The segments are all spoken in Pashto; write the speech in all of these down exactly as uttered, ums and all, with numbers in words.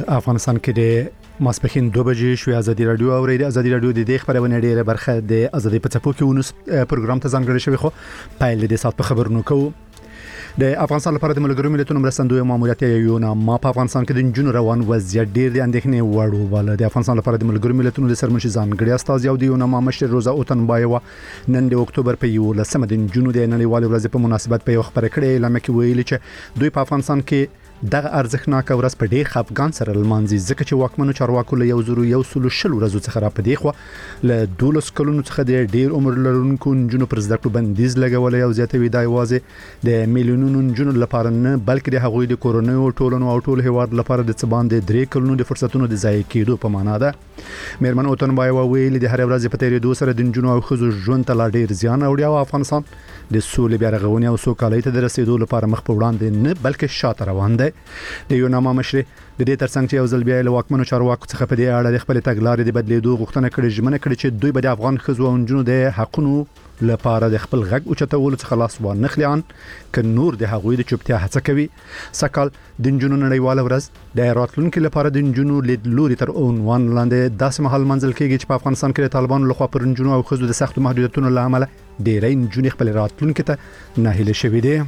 افغانستان کې د ماسپخین دو بجې شوې ازادي رادیو او د ازادي رادیو د دې خبرونه ډیره برخه د ازادي په څپو کې ونس پروګرام ته ځانګړی شوی خو پایل د سات په خبرونو کوو د افغانستان لپاره د ملګرو ملتونو مرستندوی ماموریت یو نه ما په افغانستان کې د جنونو روان وضعیت ډیر د اندېښنې وړ وباله. د افغانستان لپاره د ملګرو ملتونو د سرمنشي ځانګړي استاذ یو دی یو نه ما مشر روزا اوتنبایوا نن د اکتوبر په یو لسمه د جنونو د نړیوال ورځ په مناسبت په یو خبره کړې اعلان کې ویل چې دوی په افغانستان کې دغه ارزښتناک ورځ په ډیر خفګان سره لمانځي ځکه چې واکمنو چارواکو له یو زرو یو سلو شل ورځو څخه را پدې خو له دولس کلونو څخه د ډیر عمر لرونکو نجونو پر زده کړو بندیز لګولې او زیاتوي د ایوازه د میلیونونو نجونو لپاره نه بلکې د هغوی د کورونو او ټولنو او ټول هیواد لپاره د څبان د درې کلونو د فرصتونو د ضایع کېدو په معنا ده. میرمن اوتنبایوا ویلي د هر ورځ په تیریدو سره د نجونو او ښځو ژوند ته لا ډیر زیان اوړي او افغانستان د سولې بیا رغونې او سوکالۍ ته د رسیدو لپاره مخ په وړاندې نه بلکې شاته روان دی. د یو نامه مشر د دې ترڅنګ چې یو ځل بیا له واکمنو چارواکو څخه په دې اړه د خپل تګلارې د بدلیدو غوښتنه کړې ژمنه کړې چې دوی به د افغان ښځو او نجونو د حقونو لپاره د خپل غږ اوچتولو څخه لاس وانخليان ک نور د هغوی د چوپتیا هڅه کوي. سکهال د نجونو نړیواله ورځ د راتلونکو لپاره د نجونو لیدلوري تر عنوان لاندې داسې مهال منځل کېږي چې په افغانستان کې د طالبانو لخوا پر نجونو او ښځو د سختو محدودیتونو لامل ډېرې نجونې خپل راتلونکو ته ناهیله شوي دي.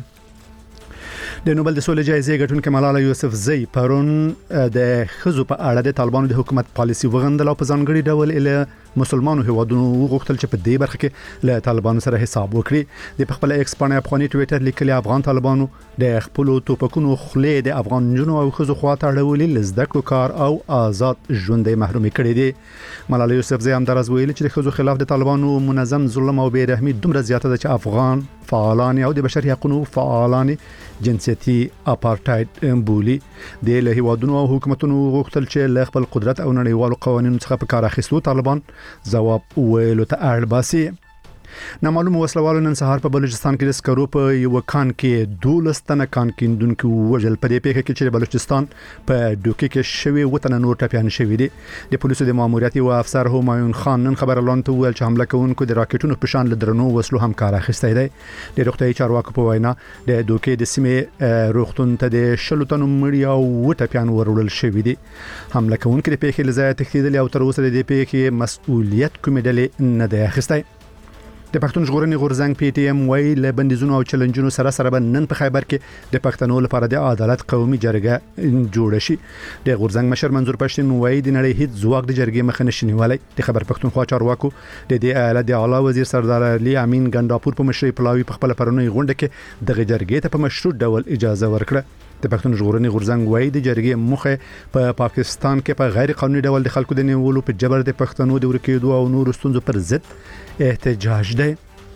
د نوبل د سولې جایزې ګټونکې ملاله یوسفزۍ پرون د ښځو په اړه د طالبانو د حکومت پالیسي وغندل او په ځانګړي ډول له مسلمانو هیوادونو وغوښتل چې په دې برخه کې له طالبانو سره حساب وکړي. د خپل ایکس باندې افغاني ټویټر لیکلي افغان طالبانو د خپل توپکونو خلې د افغان نجونو او ښځو خواته اړولې لزده کړو کار او آزاد ژوند محرومي کړي دي. ملاله یوسفزۍ هم درز ویلي چې د ښځو خلاف د طالبانو منظم ظلم او بې رحمي دومره زیاته ده چې افغان فعالان او د بشري حقوقو فعالان جنسيتي اپارټاید بولي. د له هیوادونو او حکومتونو غوښتل چې له خپل قدرت او نړیوالو قوانینو څخه په کار اخیستو طالبان ځواب ویلو ته اړ باسي. نامعلوم وسلوالو نن سهار په بلوچستان کې د سکرو په یو کان کې دولس تنه کان کیندونکو وژل په دې پیښه کې چې بلوچستان په دوکې کې شوی وطن نور ټپيان شوی دي. د پولیسو د ماموریت او افسر همایون خان نن خبر اعلان ته ویل چې حمله کوونکو د راکټونو په شان لدرنو وسلو هم کار اخیستی دی. د روغتیايي چارواکو په وینا د دوکې د سیمې روغتون ته د شلو تنو مړي او ټپيان ورول شوی دي. حمله کوونکو د پیښې لزای تخیدل او تر اوسه د پیښې مسؤلیت کوم ډلې نه دی اخیستی. د پښتون ژغورنې غورځنګ پی ټی ایم وای له بندیزونو او چیلنجونو سره سره نن په خیبر کې د پښتنو لپاره د عدالت قومي جرګه جوړ شي. د غورځنګ مشر منظور پښتون وای د نړۍ هیڅ ځواک د جرګې مخ نه شنیوالي. د خبر پښتونخوا چارواکو د دې ایالت د اعلی وزیر سردار علي امین ګنداپور په مشرۍ پلاوی په خپل پرونی غونډه کې د جرګې ته په مشروط ډول اجازه ورکړه. د پښتون ژغورنې غورځنګ وای د جرګې مخه په پا پاکستان کې په غیر قانوني ډول د خلکو د نیولو په جبر د پښتنو د ورکېدو او نور ستونزو پر ضد احتجاج دی.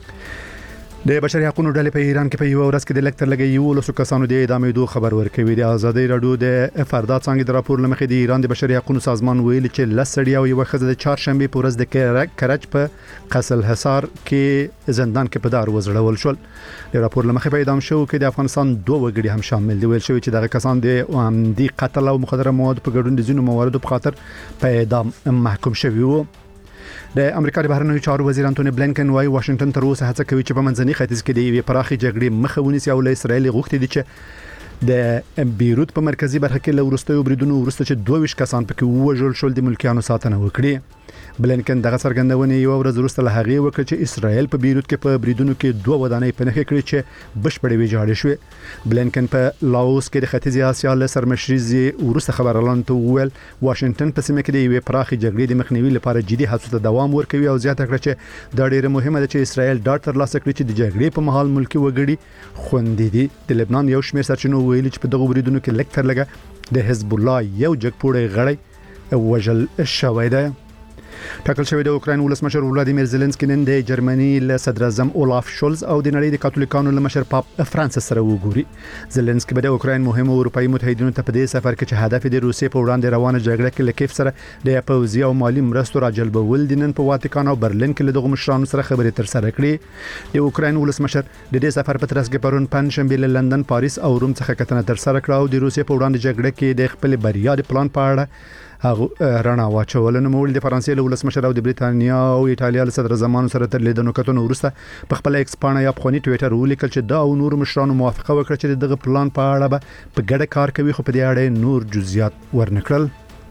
د بشري حقوقو ډلې په ایران کې په یو ورځ کې د لکتر لګي یو لسو کسانو د اعدام دوه خبر ورکوي. د ازادي رادیو د فردات څنګه د راپور لمخې د ایران د بشري حقوقو سازمان ویلي چې لسړی او یو خزه د چهارشنبه په ورځ د کرج په قصل حصار کې زندان کې په دار وزړول شول. د راپور لمخې په اعدام شو کې د افغانستان دوه وګړي هم شامل دي. ویل شوی چې دغه کسان د عمدي قتل او مخدره مواد په ګډون د ځینو مواردو په خاطر په اعدام محکوم شوی وو. د امریکا د بهرنیو چارو وزیر انټونی بلینکن وايي واشنگټن تر اوسه هڅه کوي چې په منځني ختیځ کې د یوې پراخې جګړې مخه ونیسي او له اسرایل غوښتي دي چې د بیروت په مرکزی برخه کې له وروستیو بریدونو وروسته چې دوه ویشت کسان پکې وژل شول د ملکیانو ساتنه وکړي. بلینکن دغه څرګندونه یو ورځ وروسته له هغه وکړه چې اسرایل په بیروت کې په بریدونو کې دوه ودانۍ په نښه کړې چې بشپړې ویجاړې شوې. بلینکن په لاوس کې د ختیځ اسیا له سرمشري وروسته خبر اعلان ته ویل واشنگټن په سیمه کې د یوې پراخې جګړې د مخنیوي لپاره جدي هڅو ته دوام ورکوي او زیاته کړه چې دا ډیره مهمه ده چې اسرایل ډاټ تر لاسه کړي چې د جګړې په مهال ملکی وګړي خوندي دي. د لبنان یو شمېر سرچینو ویلي چې په دغه بریدونو کې لکتر لګه د حزب الله یو جګپوړی غړی وژل شوی دی. ټاکل شوی د اوکراین ولسمشر ولادیمیر زيلنسکي نن د جرمني له صدر اعظم اولاف شولز او د نړۍ د کاتولیکانو له مشر پاپ فرانسیس سره وګوري. زيلنسکي به د اوکراین مهمو اروپאי متحدینو ته په دې سفر کې چې هدف د روسیې په وړاندې روانه جګړه کې لکیف سره د پوځي او مالی مرستو راجلبول دي نن په واتیکان او برلین کې له دغه مشرانو سره خبرې تر سره کړې. د اوکراین ولسمشر د دې سفر په ترڅ کې پرون پنځشنبه له لندن، پاریس او روم څخه کتنه تر سره کړه او د روسیې په وړاندې جګړه کې د خپل بریا د پلان په اړه هغه رڼا واچول. نو مول د فرانسې له ولسمشر او د بریتانیا او ایتالیا له صدر زمانو سره تر لیدنو کتنو ورسته په خپل ایکس پاڼه یا په ټوئیټر ولیکل چې دا او نور مشرانو موافقه وکړه چې دغه پلان په اړه به په ګډه کار کوي، خو په دې اړه نور جزئیات ورنکړل.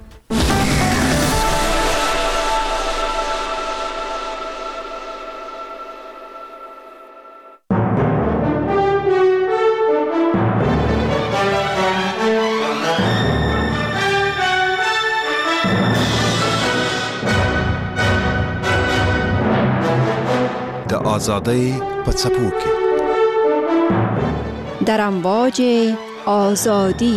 آزادی په څپو کې در امواج آزادی.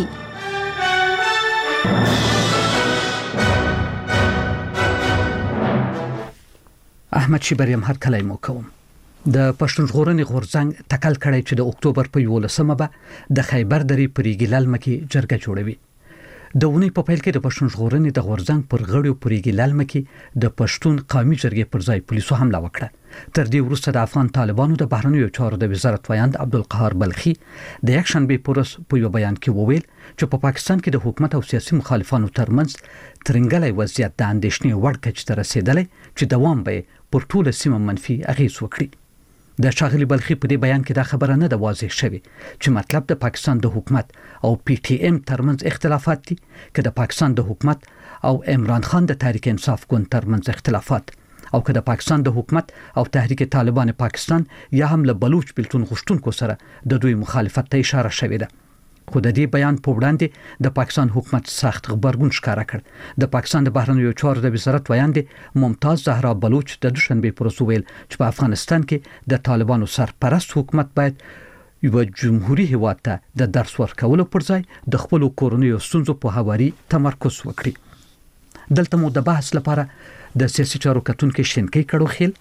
احمد شیبریم هر کله مو کوم. د پښتون ژغورنې غورځنګ تکل کړی چې د اکتوبر په یولسمه به د خیبر درې پریګی لالمه کې جرګه جوړوي. د ونی په پیل کې د پښتون ژغورنې د غورځنګ پر غړیو پریګی لالمه کې د پښتون قومي جرګې پر ځای پولیسو حمله وکړه. تر دې وروسته د افغان طالبانو د بهرنیو چارو د وزارت وایند عبدالقهار بلخي د یک شنبه پورس په یو بیان کې وویل چې په پاکستان کې د حکومت او سیاسي مخالفانو ترمنځ ترنګلې وضعیت د اندېښنې وړ کچ ته رسیدلی چې دوام به پر ټوله سیمه منفي اغیز وکړي. د شاغلي بلخي په دې بیان کې دا خبره نه ده واضح شوې چې مطلب د پاکستان د حکومت او پی ټی ایم ترمنځ اختلافات دي که د پاکستان د حکومت او عمران خان د تحریک انصاف ګوند ترمنځ اختلافات او که د پاکستان د حکومت او تحریک طالبان پاکستان یا هم له بلوچ بلتون غشتونکو سره د دوی مخالفت ته اشاره شوې ده. خو د دې بیان په وړاندې د پاکستان حکومت سخت خبرګون ښکاره کړ. د پاکستان د بهرنیو چارو د وزارت وایند ممتاز زهرا بلوچ د دوشنبه پر ورځ ویل چې په افغانستان کې د طالبانو سرپرست حکومت باید یو جمهوریت هیواد ته د درس ورکولو پر ځای د خپل کورنیو ستونزو په هواري تمرکز وکړي. دلته مو د بحث لپاره د سیاسي چارو کتونکو شینکی کړو خیل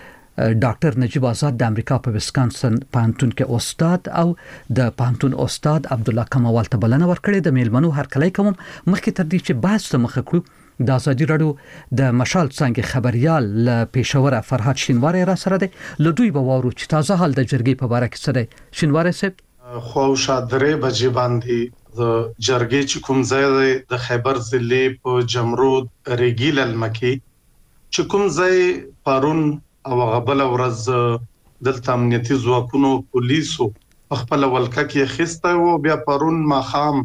ډاکټر نجیب آزاد د امریکا په وسکانسن پوهنتون کې استاد او د پوهنتون استاد عبد الله کمال ته بلنه ورکړې. د میلمنو هر کله کوم مخکې تر دې چې بحث ته مخه کړو د ازادي رادیو د مشال څنګه خبريال ل پېښور فرهاد شینواری را سره دی. له دوی به وورو چې تازه حال د جرګې په اړه کې څه دی. شینواری صاحب خو شادره بجې باندې د جرګې چې کوم ځای د خیبر ضلع په جمرود ریګیل المکی چې کوم ځای پرون او غبل ورځ دلته امنیتي ځواکونو پولیسو خپل ولکه کې خسته او بیا پرون ماخام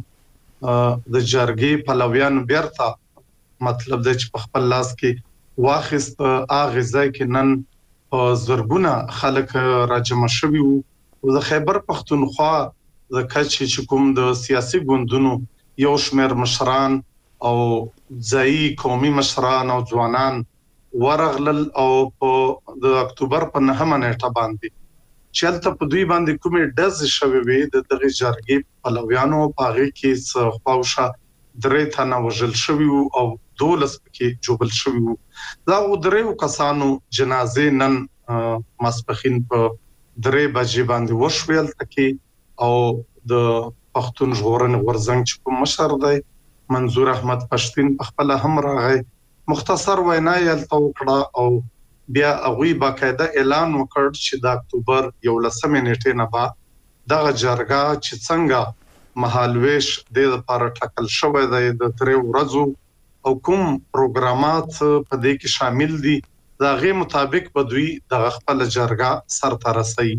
د جرګې پلویان بیرته مطلب د چې خپل لاس کې واخست اغه ځای کې نن زرګونه خلک راجمع شوي او د خیبر پختونخوا د کچ چې کوم د سیاسي ګوندونو یو شمېر مشران او ځای قومي مشران او ځوانان ورغلل او په د اکتوبر په نهمه نیټه باندې چلته په دوی باندې کومې دز شوي وي د دغه جرګې پلویانو پاغي کې څه خواوشه درې تنه وژل شوي او دولس کې جوبل شوي دا و درې کسانو جنازې نن ماسپخین په درې بجې باندې وشویل تکي او د پښتون ژغورنې غورځنګ چې کوم مشر دی منظور احمد پښتين په خپل هم راغی مختصر وینا یې توکړه او بیا هغه باقاعده اعلان وکړ چې د اکتوبر یولسمه نیټه نه بعد دغه جرګه چې څنګه مهالويش د لپاره ټاکل شوی دی د درې ورځو او کوم پروګرامات په دې کې شامل دي دا غي مطابق به دوی د خپل جرګه سر ته رسي.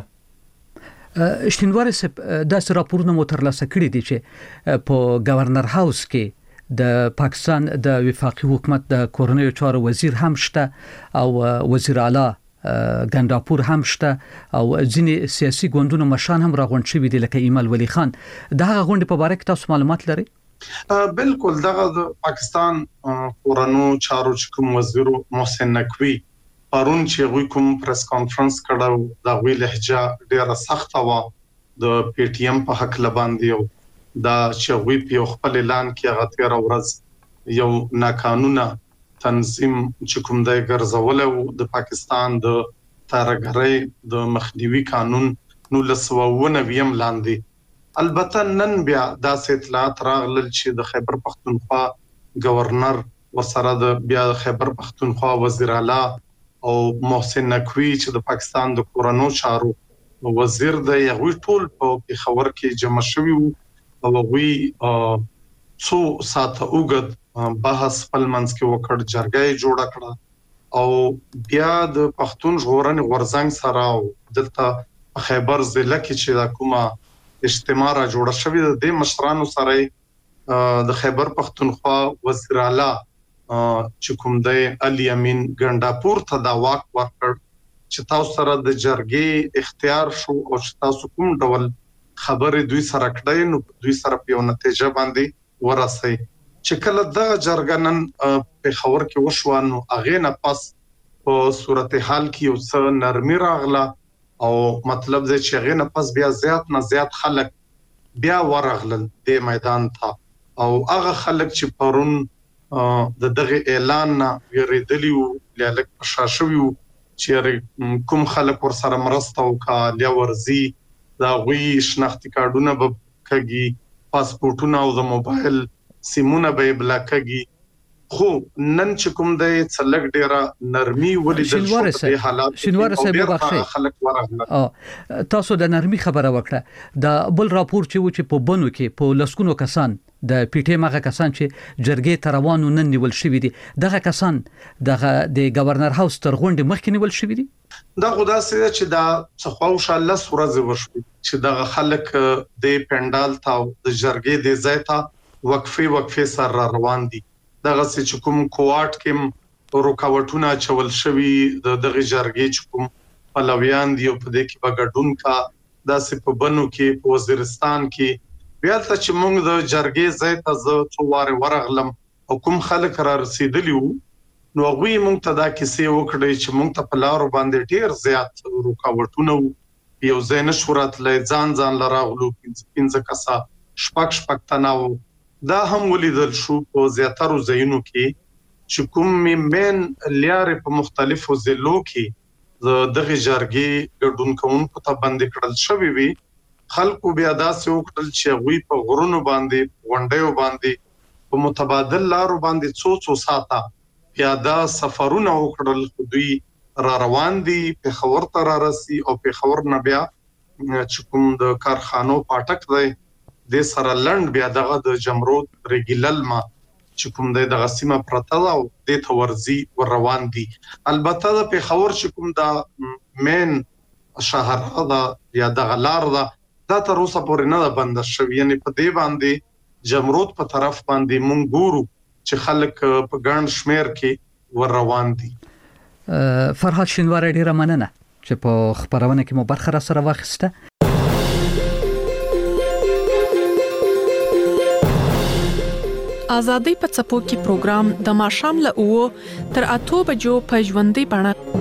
شینواری صاحب د راپورونو مترلاسه کړی دي چې په گورنر هاوس کې د پاکستان د وفاقي حکومت د کورنیو چارو وزیر هم شته او وزیر اعلی ګنداپور هم شته او ځینې سیاسي ګوندونو مشان هم راغونډ شوي دي لکه ایمل ولی خان. دغه غونډې په اړه تاسو معلومات لرئ؟ بالکل دغه د پاکستان کورنیو چارو کوم وزیر محسن نقوی پرون چې غوي کوم پریس کانفرنس کړو دا غوي لهجه ډیره سخته و د پی ټی ایم په حق لباندې دا چې غوي په خپل اعلان کې هغه تیر ورځ یو ناقانونه تنظیم چې کوم د ګرځول د پاکستان د تارګری د مخنیوي قانون نو لسوونه ویم لاندې البته نن بیا د اطلاعات راغلل چې د خیبر پختونخوا گورنر وسره د بیا خیبر پختونخوا وزیر اعلی او محسن نقوی چې د پاکستان د کورونو چارو وزیر د یوه ټول په خبر کې جمع شوی او وی څو ساعت اوګد بحث خپل منځ کې وکړ، جرګه جوړه کړه او بیا د پښتون ژغورنې غورځنګ سره دلته خیبر ضلع کې چې دا کومه اجتماع را جوړه شوې د مشرانو سره د خیبر پښتونخوا وزیر اعلی چې کوم دی علي امین ګنداپور ته دا واک ورکړ چې تاسو سره د جرګې اختیار شو او چې تاسو کوم ډول خبرې دوی سره کړئ نو دوی سره په نتیجه باندې ورسئ. چې کله د جرګنن په خبر کې وشو نو اغه نه پس په صورتحال کې یو څه نرمي راغله او مطلب دی چې اغه نه پس بیا زیات نه زیات خلک بیا ورغلل د میدان ته او هغه خلک چې پرون د دغه اعلان نه ویریدلیو لیالک پشاشویو چې کوم خلک ور سره مرسته وکړه لیا ورزي دا غوي شناختی کارتونه به کږي، پاسپورتونه او د موبایل سیمونه به بلاکږي. خو نن چې کوم د څلګ ډیره نرمي ولیدل شو په حالات شینوار صاحب بخښي خلک ورغله. تاسو د نرمي خبره وکړه، د بل راپور چې و چې په بنو کې په لسکونو کسان د پی ټی مغه کسان چې جرګې تروانو نن نیول شوې دي، دغه کسان دغه د گورنر هاوس تر غونډې مخکې نیول شوې دي. دا خدا سره چې دا څخه ان شاء الله سورځ ورشي چې دغه خلک د پندال ته د جرګې د ځایته وقفه وقفه سره روان دي. دغه چې کوم کوارټ کې رکاوټونه چول شوی د دغه جرګې چې کوم پلویان دی په دې کې بغډون کا داسې په بنو کې په وزیرستان کې بیا ته چې موږ د جرګې ځای ته زه څو واره ورغلم او کوم خلک را رسیدلی وو نو هغه موږ ته دا کیسې وکړې چې موږ ته په لار باندې ډیر زیات رکاوټونه یو ځای نشورت لې ځان ځان لراغلو پنځه کسا شپک شپک تناو. دا هم ولیدل شو په زیاترو ځایونو کې چې کوم مین لیارې په مختلفو ضلعو کې دغه جرګې ګډون کوونکو ته باندې کړل شوی وي. خلکو بیا داسې وکړل چې غوي په غرونو باندې غونډیو باندې په متبادل لارو باندې څو څو ساته پیاده سفرونه وکړل. دوی را روان دي په خبر ته را رسي او په خبر نه بیا چې کوم د کارخانو پټک دی د سره لند بیا دغه د جمرود ریګیلل ما چې کوم د غسیمه پرته او د تورزی ور روان دي. البته د په خبر چې کوم د مین شهر دا یا د غلار دا دا تر اوسه پورې نه بند شوی، یعنی په دې باندې جمرود په طرف باندې مونږ ګورو چې خلک په ګڼ شمیر کې ور روان دي. فرهاد شینوار ډیره مننه چې په خبرونه کې مو برخه را سره واخیسته. آزادۍ په څپو کې پروګرام د ماښام له اوو تر اتو بجو په ژوندۍ بڼه.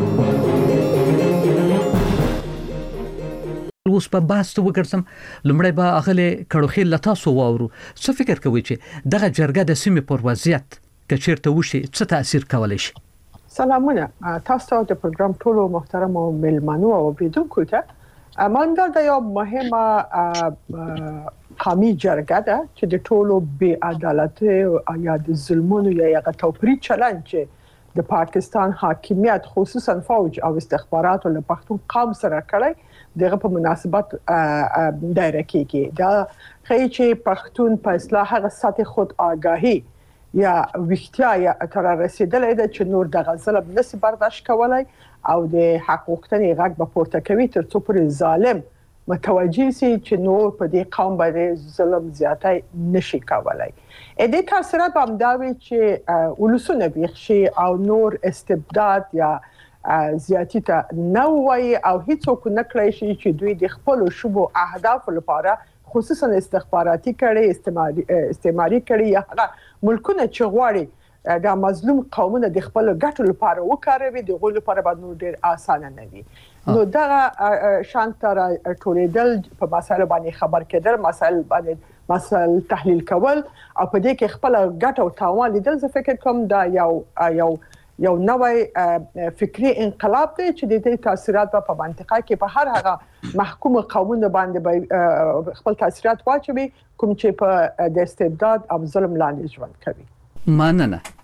اوس په بحث ته وګرځم. لومړی به اغله کړوخې لتا سو واورو څه فکر کوي چې دغه جرګه د سیمې پر وضعیت کچیرته وشي څه تاثیر کولای شي؟ سلامونه تاسو ته پروګرام ټولو محترم او ملمنو او اوریدونکو ته ماندا د یو مهمه قومي جرګه ده چې د ټولو بې عدالتۍ او یا د ظلمونو یا یغه توپیري چلند چې د پاکستان حاکمیت خصوصا فوج او استخبارات له پښتون قوم سره کړی دغه په مناسبت دایره کېږي. دا خی چې پښتون په اصلاح هغه سطح خود آگاهی یا وختیا یا تر رسیدلې ده چې نور د غزل نس برداشت کولای او د حق وختنې غږ به پورته کوي تر څو پر ظالم متوجي سي چې نور په دې قوم باندې ظلم زیاتای نشي کولای. ا دې تاثیرات هم دا وی چې ولسونه بيخشي او نور استبداد یا زیاتی ته نه وای او هیڅوک نه کړی شي چې دوی د خپل شوبو اهداف لپاره خصوصا استخباراتي کړي استعماري استعماري کړي یا ملکونه چې غواړي دا مظلوم قومونه د خپل ګټو لپاره وکاروي د غول لپاره باندې نور ډیر اسانه نه وي. نو دا شانتر ټولیدل په مسایل باندې خبر کېدل، مسایل باندې مسایل تحلیل کول او په دې کې خپل ګټ او تاوان لیدل زه فکر کوم دا یو یو یو نوې فکری انقلاب دی چې د دې تاثیرات په منطقه کې په هر هغه محکوم قومونو باندې خپل تاثیرات واچوي کوم چې په د استبداد او ظلم لاندې ژوند کوي. مننه.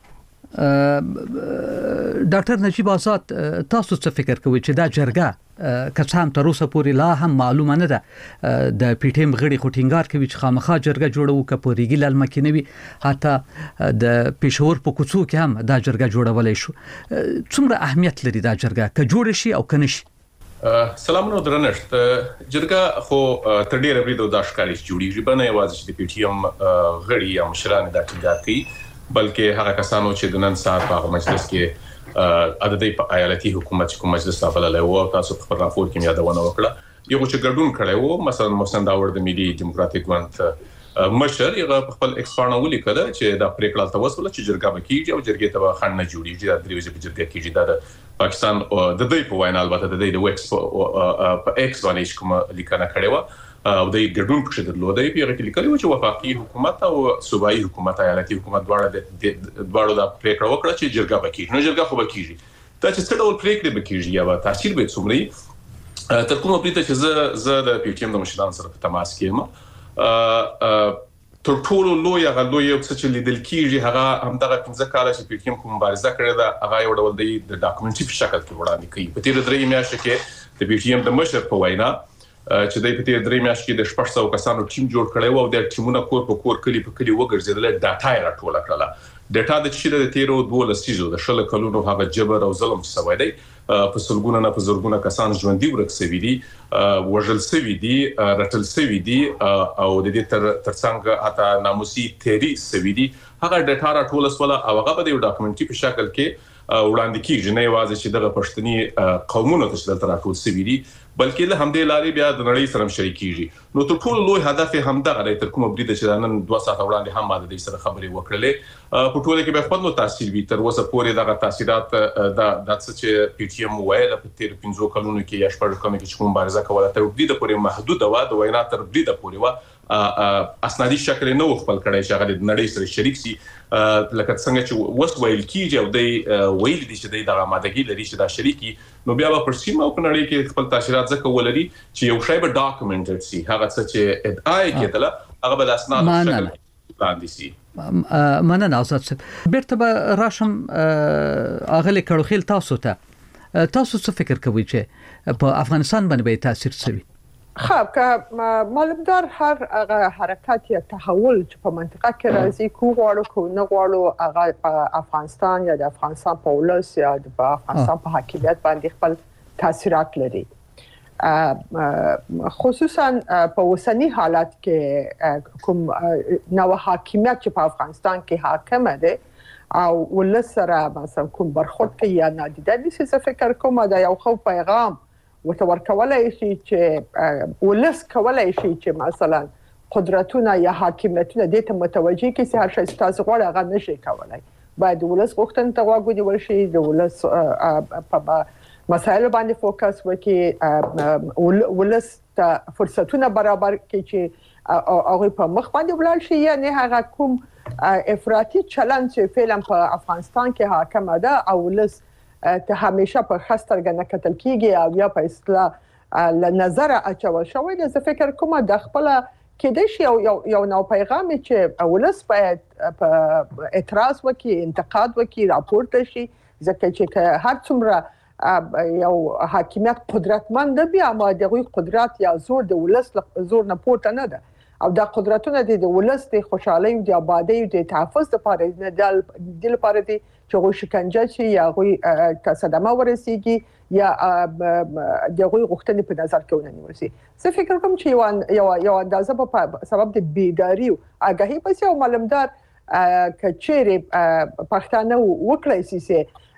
ډاکټر نجیب آزاد تاسو څه فکر کوئ چې دا جرګه که څه هم تر اوسه پورې لا هم معلومه نه ده د پی ټی ایم غړي خو ټینګار کوي چې خامخا جرګه جوړو که په ریګي لالمه کې نه وي حتی د پېښور په کوڅو کې هم دا جرګه جوړولی شو څومره اهمیت لري دا جرګه که جوړ شي او که نه شي سلامونه درنښت جرګه خو تر ډیره بریده دا ښکاري چې جوړیږي به نه یوازې چې د پی ټی ایم غړي یا مشران دا ټینګار کوي بلکې هغه کسانو چې د نن سهار په مجلس کې عددي په ایالتي حکومت کوم مجلس رافللی و تاسو په راپور کې یادونه وکړه یو چې ګډون کړی و مثلا محسن داور د ملي ډیموکراتیک ګوند مشر یې په خپل ایکسپارن ولیکل چې دا پریکړه توسل چې جرګه وکړي او جرګې ته خنډ نه جوړیږي دا درې ورځې په جرګه کې دا پاکستان د دې په وینا البته د دې د ویکس په ایکس باندې کوم لیکنه کړې و او د ګډون په شدت لودای پیغه کې لیکلي و چې وفاقي حکومت او صوبایي حکومت ایالتي حکومت دواړه د دواړو د پریکړه وکړه چې جرګه وکړي نو جرګه خو وکړي دا چې څه ډول پریکړه وکړي یا تاثیر به څومره تر کومه پریته چې زه زه د پی ټی ایم د مشرانو سره په تماس کې یم تر ټولو لوی هغه لوی څه چې لیدل کیږي هغه همدغه پنځه کاله چې پی ټی ایم کوم مبارزه کړې ده هغه یو ډول د ډاکومنټري په شکل کې وړاندې کوي په تیر درې میاشتې کې د پی ټی ایم د مشر په وینا چې د په تیر درې میاشتې کې د شپږ سوه کسانو ټیم جوړ کړی و او د ټیمونو کور په کور کلی په کلی وګرځیدل ډاټا یې راټوله کړله ډاټا د چې د تیرو دوه لسیزو د شل کلونو هغه جبر او ظلم چې سوی دی په سلګونه نه په زرګونه کسان ژوندۍ ورک شوي دي وژل شوي دي رټل شوي دي او د دې تر ترڅنګ حتی ناموسي تیری شوي دي هغه ډاټا راټوله سوله او هغه په یو ډاکومنټري په شکل کې وړاندې کیږي نه یوازې چې دغه پښتني قومونو ته چې دلته راټول شوي دي بلکې له همدې لارې بیا د نړۍ سره شریکېږي نو تر ټولو لوی هدف یې همدغه دی تر کومه بریده چې نن دوه ساعته وړاندې هم ما د دې سره خبرې وکړلې په ټوله کې به خپل نو تاثیر وي تر اوسه پورې دغه تاثیرات دا د څه چې پی ټی ایم وایي په تیر پنځو کلونو کې یا شپږ کلونو کې کوم مبارزه کوله تر بریده پورې محدود و د وینا تر بریده پورې و اسنادي شکل نه خپل کړی چې هغه د نړۍ سره شریک شي لکه څنګه چې وس ویل کیږي او د ویل دي چې د آمادګي لري چې دا شریکي نو بیا په سیمه او په نړۍ کې خپل تاثیرات ځکه ولري چې یو شی به ډاکومنټډ شي هغه څه چې ادعا کېدله هغه به د اسناد شکل وړاندې شي مننه آزاد صاحب بیرته به راشم اغلی کړوخیل تاسو ته تاسو څه فکر کوئ چې په افغانستان باندې به تاثیر څه خب که معلومدار هر هغه حرکت یا تحول چې په منطقه کې راځي کو غواړو کو نه غواړو هغه افغانستان یا د افغانستان په ولس یا د افغانستان په حاکمیت باندې خپل تاثیرات لري خصوصا په اوسنی حالت کې کوم نو حاکمیت چې په افغانستان کې حاکم دی او ولس سره مثلا کوم برخورد کوي یا نادیده نیسي څه فکر کوم دا یو خو پیغام وتور کولای شي چې ولس کولای شي چې مثلا قدرتونه یا حاکمیتونه د ته متوجي کې چې هر شي تاسو غواړئ هغه نشي کولای باید ولس غوښتنه ته غوږ ورشي د ولس په مسایل باندې فوکس وکړي ولس ته فرصتونه برابر کړي چې هغه په مخ باندې ولاړ شي یا نه هغه کوم افراطي چلند چې فعلا په افغانستان کې حاکم ده او ولس ته همیشه په خستر نه کتل کیږي او یا په اصطلاح ل نظر اچول شوی د فکر کومه د خپل کېدې شي یو یو نو پیغام چې ولس باید اعتراض وکړي انتقاد وکړي راپورته شي ځکه چې هر څومره یو حاکمیت قدرتمند دی اما دغه قدرت یا زور د ولس زور نه پورته نه ده او دا قدرتونه د ولس د خوشحالي او د آبادی او د تحفظ لپاره نه د لپاره دي چې غو شکنجه شي یا غو تصدمه ورسیږي یا دغه غوښتنې په نظر کې ونیول شي زه فکر کوم چې یو یو یو اندازه په سبب د بیداری او آگاهی پس یو معلومدار کچېره پښتانه وکړای شي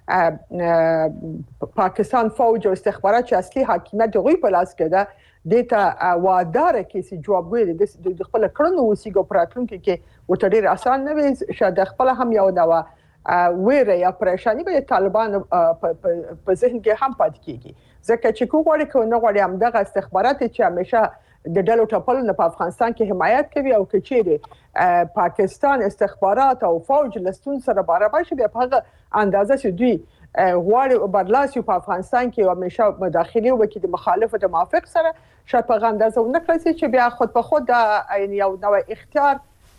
پاکستان فوج او استخبارات چې اصلي حاکمیت دغه په لاس کې ده دته وادار کې چې جواب ویل د خپل کړنو وسیګو پراتلونکو کې وټډیر آسان نه وي شاید خپل هم یو دا ویره یا پریشانی به طالبان په ذهن کې هم پات کیږي ځکه چې کوم غوړي کو نه غوړي هم دغه استخبارات چې همیشه د ډلو ټاپل نه په افغانستان کې حمایت کوي او کچېره پاکستان استخبارات او فوج لستون سره برابر شي په هغه اندازه چې دوی غواړي بدلاسي په افغانستان کې همیشه مداخله وکړي د مخالفت او موافق سره شاید په اندازه نه کړی چې بیا خود په خود یو نوې اختیار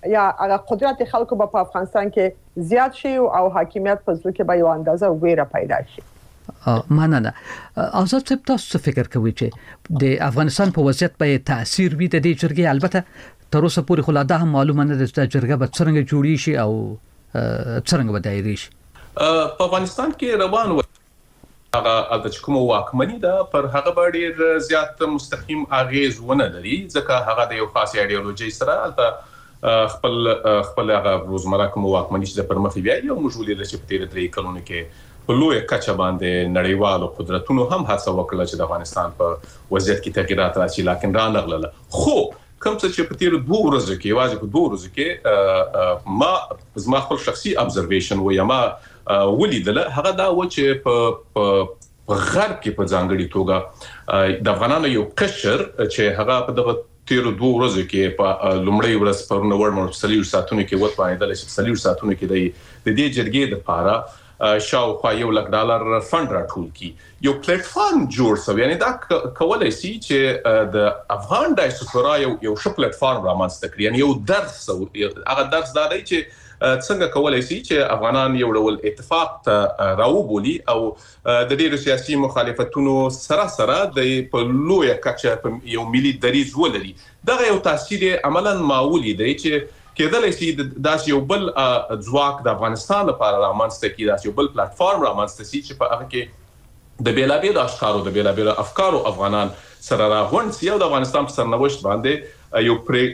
یا هغه قدرت خلکو په افغانستان کې زیات شي او حاکمیت په ځل کې به یو اندازه ویره پیدا شي. مننه. آزاد صاحب تاسو فکر کوئ چې د افغانستان په وضعیت به تاثیر وي د دې جرګې؟ البته تر اوسه پورې خو لا دا هم معلومه نه ده چې جرګه به څنګه جوړی شي او څنګه به دایري شي. په افغانستان کې روان و هغه د کوم واکمنۍ ده پر هغه باندې زیات مستقیم اغیز ونه لري ځکه هغه د یو خاص ایډیالوژي سره البته خپل خپل هغه روزمره کوم واکمنۍ چې پر مخ بیا یو مجبوري ده چې په تیر درې کلونو کې په لوی کچه باندې نړیوالو قدرتونو هم هڅه وکړه چې د افغانستان په وضعیت کې تغیرات راشي لیکن را نغله. خو کوم څه چې په تیر دوه ورځو کې واځي په دوه ورځو کې ما زما خپل شخصي ابزرویشن و یا ما ولیدل هغه دا و چې په غرب کې په ځانګړي توګه د افغانانو یو قشر چې هغه په دغه تیر دوه ورځو کې په لومړی ورځ په نوړ مو سلیو ساتونو کې وته باندې د سلیو ساتونو کې د دې جرګې د پاره شاوخوا یو لک ډالر فند راټول کی یو پلیټ فارم جوړ شو. یعنی دا کولای شي چې د افغان ډایسپورا یو یو ش پلیټ فارم رامنځته کړي. یعنی یو درس هغه درس دا دی چې څنګه کولای شي چې افغانان یو ډول اتفاق ته راوبولي او د ډیرو سیاسي مخالفتونو سره سره د په لوی کچه یو ملي دریځ ولري. دا یو تاثیر عملاً معمولی دی چې کېدل شي داس یو بل ځواک د افغانستان لپاره رامنځته کی داس یو بل پلیټ فارم رامنځته شي چې په هغه کې د بیلابیلو اشخاصو د بیلابیلو افکارو افغانان سره راغونډ سي او د افغانستان په سرنوشت باندې یو پری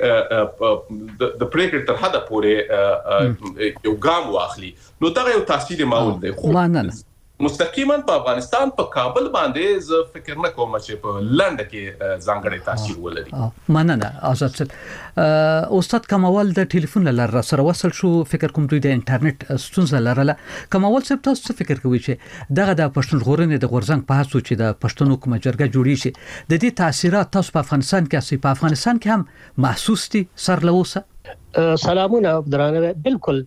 د پریکړې تر حده پورې یو ګام واخلي. نو دا یو تاثیر معمول دی. خو مستقیما په افغانستان په کابل باندې ز فکر نه کوم چې په لنډه کې ځانګړی تاثیر ولري. مننه آزاد صاحب. استاد کمال د ټلیفون لاره سره وصل شو. فکر کوم دوی د انټرنیټ ستونزه لرله. کمال صاحب تاسو فکر کوئ چې دغه د پښتون ژغورنې د غورځنګ په هڅو چې د پښتون حکومت جرګه جوړی شي د دې تاثیرات تاسو په افغانستان کې اسی په افغانستان کې هم محسوس دي سر لوسه؟ سلامونه عبدالرحمن. بالکل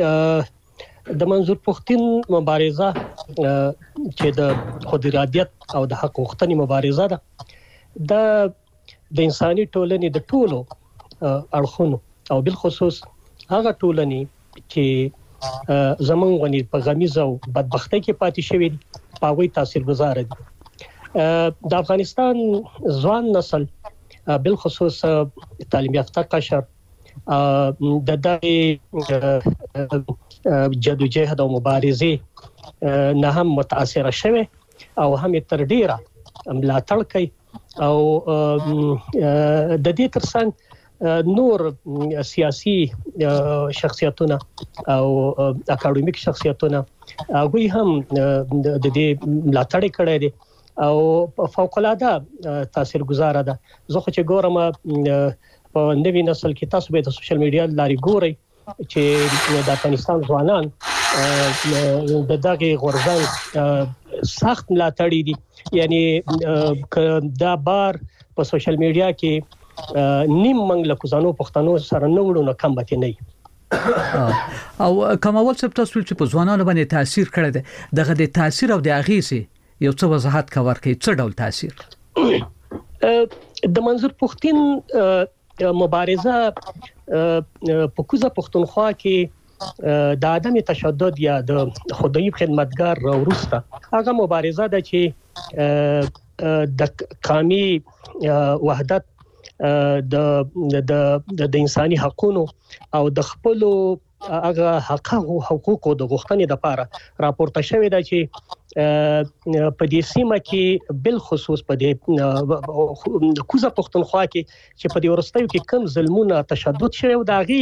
د منظور پښتون مبارزه چې د خود ارادیت او د حق غوښتنې مبارزه ده د د انساني ټولنې د ټولو اړخونو او بل خصوص هغه ټولنې چې زمونږ غني په غمیزه او بدبختی کې پاتې شوی دي په وی تاثیرګذار دي. د افغانستان ځوان نسل بل خصوص تعلیم یافته قشر د دغه جدوجہد او مبارزه نه هم متاثر شوه او هم تر ډیره ملاتړ کوي او د دې ترڅنګ نور سیاسي شخصیتونه او اکاډمیک شخصیتونه هغه هم د دې ملاتړ کړی دي او فوق العاده تاثیرګذار ده. زه خو چې ګورم په نوی نسل کې تاسو به د سوشل میډیا لاري ګورئ چې د افغانستان ځوانان د دغه غورځنګ سخت ملاتړي دي. یعنی دا بار په سوشل میډیا کې نیم منګ له کوزانو پښتنو سره نه وړو نه کم بته نه. او کمال صاحب تاسو چې په ځوانانو باندې تاثیر کړی دی دغه د تاثیر او د اغیزه یو څه وضاحت کور کوي څه ډول تاثیر؟ د منظور پښتون مبارزه په کوزه پښتونخوا کې د عدم تشدد یا د خدای خدمتګار وروسته هغه مبارزه ده چې د قومي وحدت د د د انساني حقوقو او د خپل هغه حقوقو حقوقو د غوښتنې لپاره راپورته شوې ده چې په دې سیمه کې بل خصوص په دې کوزه پښتونخوا کې چې په دې ورستیو کې کم ظلمونه تشدد شوی او داغي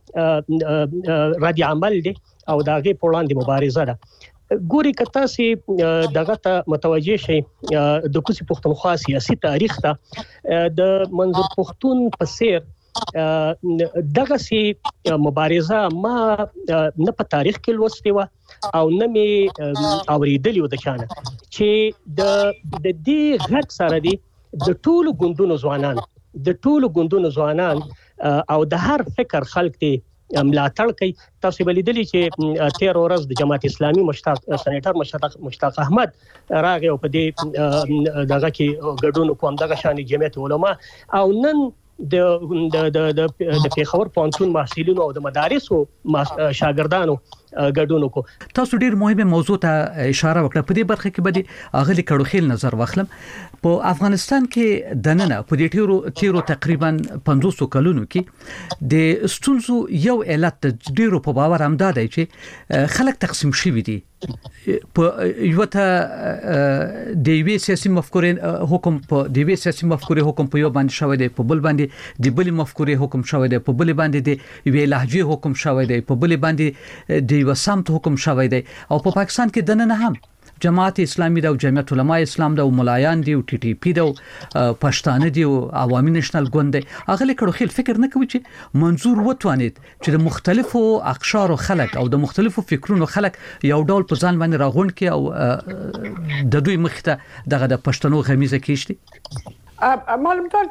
ردی عمل دي او داغي په وړاندې مبارزه ده. ګوري کته سي دغه ته متوجه شي د کوزه پښتونخوا سیاسي تاریخ ته د منظور پښتون په سیر دغه سي مبارزه ما نه په تاریخ کې لوستي و او نه می اوریدلی و د چانه چې د د دې غټ سره دي د ټولو ګوندونو ځوانان د ټولو ګوندونو ځوانان او د هر فکر خلک دي ملاتړ کوي. تاسو بلیدلی چې تیر ورځ د جماعت اسلامي مشتاق سېنیټر مشتاق مشتاق احمد راغی او په دې دغه کې ګډون کوم دغه شان جمعیت علما او نن د د د د پیښور پوهنتون محصلینو او د مدارسو شاګردانو ګډون وکړو. تاسو ډیر مهمه موضوع ته اشاره وکړه. په دې برخه کې به اغلی کډوخیل نظر واخلم. په افغانستان کې د نن په دې ټیرو تیرو تقریبا پنځوس کلونو کې د ستونزو یو علت ډیرو په باور امداد دی چې خلک تقسیم شوي دي. په یو ته د وی سیاسي مفکورې حکم په د وی سیاسي مفکورې حکم په یو باندې شوی دی، په بل باندې د بل مفکورې حکم شوی دی، په بل باندې د وی لهجه حکم شوی دی، په بل باندې د یو سمت حکم شوی دی. او په پاکستان کې د نن هم جماعت اسلامي د جمعیت علماء اسلام د ملایان دی او ټي ټي پی د پښتانه دی او عوامي نېشنل ګوند دی. اغلی کډوخیل فکر نه کوي چې منظور وتوانید چې د مختلفو اقشار خلک او د مختلفو فکرونو خلک یو ډول په ځان باندې راغونډ کې او د دوی مخ ته دغه د پښتنو غمیزه کیشتي. معلومات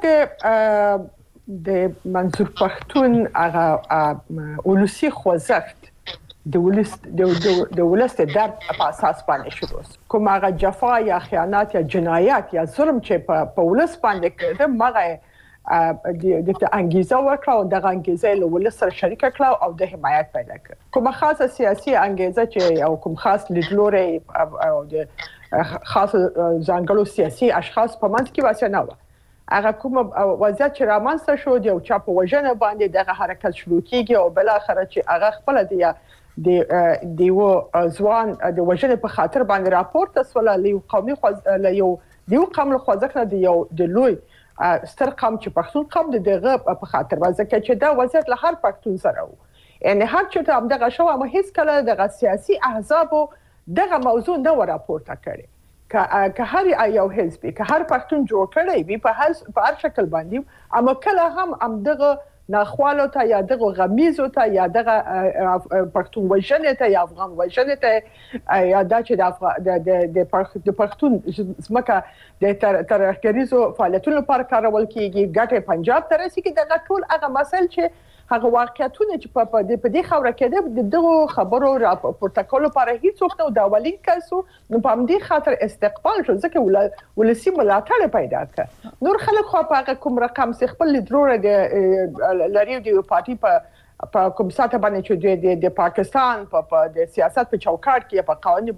د د منظور پښتون هغه ولسی خوځښت د ولس د ولس د درد په اساس باندې شروع کوم هغه جفا یا خیانت یا جنایت یا ظلم چې په ولس باندې کړه مغه د انګیزه ورکړه او د انګیزه له ولس سره شریک کړه او د حمایت پیدا کړ. کوم خاصه سیاسي انګیزه چې او کوم خاص لیدلوري او د خاص ځانګړو سیاسي اشخاص په منځ کې واسه نه و. هغه کوم وضعیت چې رامنځته شو د چا په وژنه باندې دغه حرکت شروع کیږي او بل اخر چې هغه خپل دی د دیو ځوان د وژنې په خاطر باندې راپورته سوله لیو قومي خوځ لیو دیو قوم له خوځښت د یو د لوی ستر قوم چې پښتون قوم د دغه په خاطر وځکه چې دا وضعیت له هر پښتون سره وو. یعنی هر چې ته هم دغه شو هم هیڅ کله دغه سیاسي احزاب دغه موضوع نه راپورته کړي که هر یو حزب که هر پښتون جوړ کړي وي په هر په هر شکل باندې اما کله هم هم دغه ناخوالو ته یا دغه غمیزو ته یا دغه پښتون وژنې ته یا افغان وژنې ته یا دا چې د د د پښتون ځمکه د ترهګریزو فعالیتونو لپاره کارول کیږي ګټه پنجاب ته رسیږي. دغه ټول هغه مسایل چې هغه واقعیتونه چې په دې خبره کې د دغه خبرو راپورته کولو لپاره هیڅوک نو دا ولین کسو نو په همدې خاطر استقبال شو ځکه ولسی ملاتړ پیدا کړ. نور خلک خو په هغه کوم رقم سي خپل لیدلور د لري د پارټي په په کوم ساته باندې چې د پاکستان په د سیاست په چوکاټ کې په قوانینو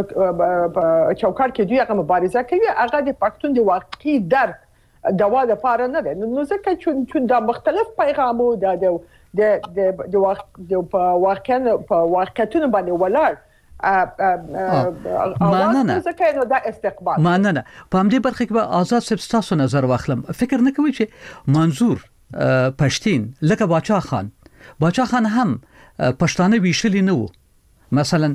په چوکاټ کې دوی هغه مبارزه کوي. هغه د پښتون د واقعي درد دوا د پاره نه ده. نو ځکه چې چې دا مختلف پیغامو د د د د واقعا په واقعیتونو باندې ولاړ ماننه ځکه نو دا استقبال ماننه په همدې برخه کې به آزاد سبستاسو نظر واخلم. فکر نه کوي چې منظور پښتين لکه باچا خان باچا خان هم پښتانه ویشلی نه وو. مثلا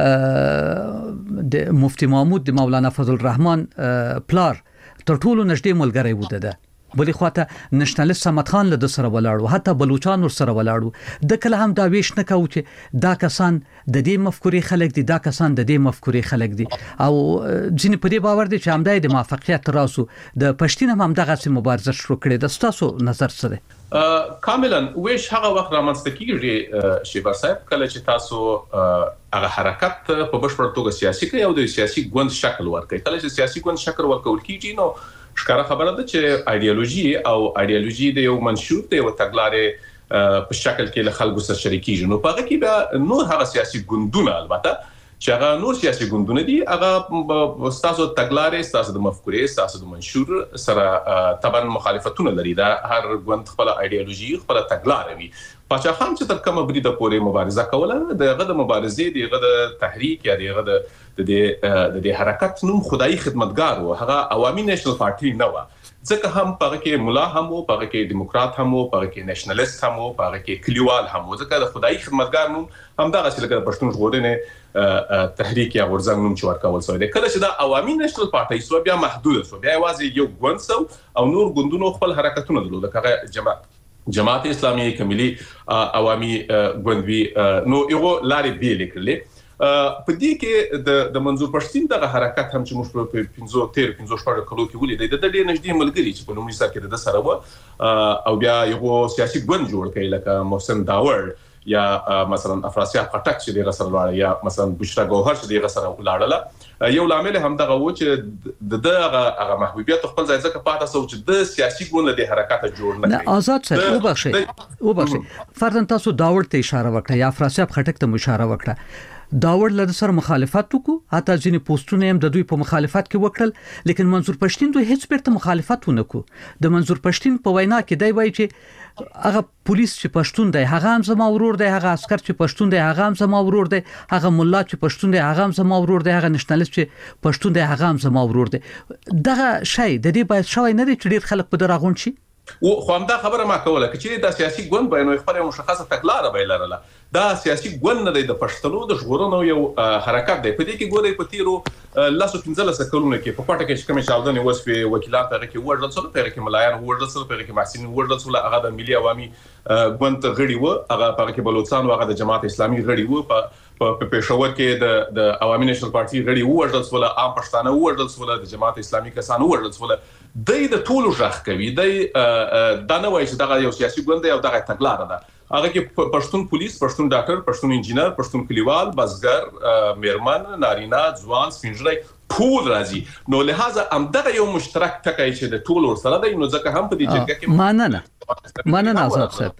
د مفتی محمود د مولانا فضل الرحمن پلار تر ټولو نږدې ملګری و. ده بلې خواته نشنالیست صمد خان له سره ولاړو، حتی بلوچان ور سره ولاړو. د کله هم دا ویش نه کاوه چې دا کسان د دې مفکورې خلک دي، دا کسان د دې مفکورې خلک دي. او ځینې په دې باور دي چې همدای د موافقیت راسو د پښتين هم دغه سي مبارزه شروع کړي. د تاسو نظر څه دی؟ کاملا ویش هغه وخت رامنځته کیږي شیبر صاحب کله چې تاسو هغه حرکت په بشپړ توګه سیاسي کوي او د سیاسي ګوند شکل ورکوي. کله چې سیاسي ګوند شکل ورکول کیږي نو ښکاره خبره ده چې ایدئولوژي او ایدئولوژي د یو منشور دی او تګلارې په شکل کې له خلکو سره شریکیږي. نو په هغه کې به نور هغه سیاسي ګوندونه البته چې هغه نور سیاسي ګوندونه دي هغه ستاسو تګلارې ستاسو د مفکورې ستاسو د منشور سره طبعا مخالفتونه لري. دا هر ګوند خپل ایدئولوژي خپل تګلارې وي. پاچا خان چې تر کومه بریده پورې مبارزه کوله دغه د مبارزې دغه د تحریک یا دغه د د د حرکت نوم خدای خدمتګار و. هغه عوامي نېشنل پارټي نه و ځکه هم پاره کې مولا هم وو، پاره کې دیموکرات هم وو، پاره کې نېشنلیست هم وو، پاره کې کلیوال هم وو. ځکه د خدای خدمتګار نوم هم دغه چې لکه پښتون ژغورنې تحریک یا ورځنګ نوم چې ورکول شوی دی. کله چې دا عوامي نېشنل پارټي سو بیا محدود شو، بیا یوازې یو ګوند سو او نور ګوندونو خپل حرکتونه درلود. هغه جماعت جماعت اسلامي کملی عوامي ګوندوي نو یو لارې بیل کړلې. په دې کې د د منظور پښتين دغه حرکت هم چې موږ په پنځو تیر پنځو شپږ کلو کې ولې د ډېر نږدې ملګری چې په لومړي سر کې د سره و او بیا یو سیاسي ګوند جوړ کړي لکه محسن داور یا مثلا افراسیاب خټک چې د غسر لاړ یا مثلا بشرا ګوهر چې د غسر لاړله یو لامل هم دغه و چې د دغه هغه محبوبیت خپل ځای ځکه پاتې سو چې د سیاسي ګوند له حرکت جوړ نه کړي. آزاد صاحب وبخښي وبخښي فرضاً تاسو داوړ ته اشاره وکړه یا افراسیاب خټک ته اشاره وکړه داوړ له سره مخالفت وکړو حتی ځینې پوسټونه هم د دوی په مخالفت کې وکړل لیکن منظور پښتين دوی هیڅ بیرته مخالفت ونه کو. د منظور پښتين په وینا کې دی وایي چې هغه پولیس چې پښتون دی هغه هم زما ورور دی هغه عسكر چې پښتون دی هغه هم زما ورور دی هغه مولا چې پښتون دی هغه هم زما ورور دی هغه نېشنلیست چې پښتون دی هغه هم زما ورور دی. دغه شی د دې باید شوی نه دی چې ډیر خلک په دراغون شي. او خو هم دا خبره ما کوله چې د سیاسي ګوند باندې خپل مشخصه تګلارې بیلرله دا سیاسي ګوند نه د پښتنو د ژغورنې یو حرکت دی. په دې کې ګوري په تیرو لاسو پنځلس کلونو کې په پټه کې چې کوم چاودنې وسوي وکیلان په کې وړل څو په کې ملایان وړل څو په کې محسن وړل څو هغه د ملي عوامي ګوند غړي وو هغه په کې بلوچستان هغه د جماعت اسلامي غړي وو په په پېښور کې د د عوامي نېشنل پارټي غړي وړل څو عام پښتانه وړل څو د جماعت اسلامي کسانو وړل څو د د ټولو ځخ کوي د دا نه وایي چې دا یو سیاسي ګوند دی او دا تګلارې ده. هغه کې پښتون پولیس پښتون ډاکټر پښتون انجینر پښتون کلیوال بزګر میرمن نارینه ځوان سپینږیری ټول راځي نو لہذا هم دا یو مشترک ټکی چې د ټولو سره دی نو ځکه هم په دې جرګه کې مننه مننه آزاد صاحب.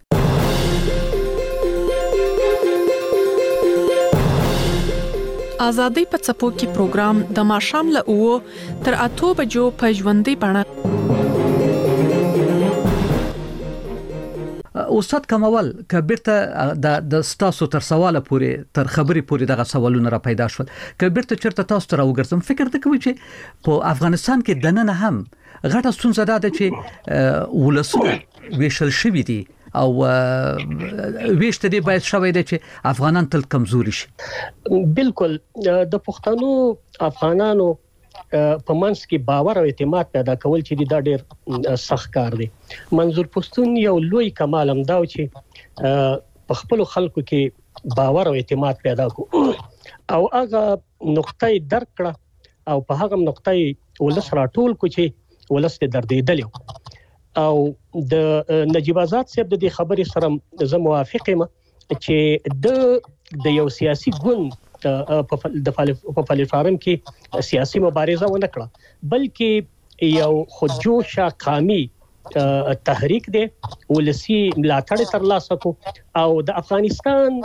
آزادۍ په څپو کې پروګرام د ماښام له اوو تر اته بجو په ژوندۍ بڼه. استاد کمال کبرته د د ستاسو تر سواله پورې تر خبرې پورې دغه سوالونه را پیدا شول کبرته چرته تاسو تر وګرځم فکر ته کوي چې په افغانستان کې دننه هم غټه ستونزه ده چې ولسونه ویشل شوی دي او ویشت دی باید شوی دی چې افغانان تل کمزوري شي. بالکل د پښتنو افغانانو په منځ کې باور او اعتماد پیدا کول چې دا ډېر سخت کار دی. منظور پښتون یو لوی کمال هم دا چې په خپل خلکو کې باور او اعتماد پیدا کو او هغه نقطه درک کړه او په هغه نقطه ولس راټول کو چې ولس ته دردېدل او د نجیب آزاد صاحب د دې خبرې سره زه موافق یم چې د د یو سیاسي ګوند په پلیټفارم کې سیاسي مبارزه ونه کړه بلکې یو خودجوشه قومي تحریک دی ولسی ملاتړ ترلاسه کو او د افغانستان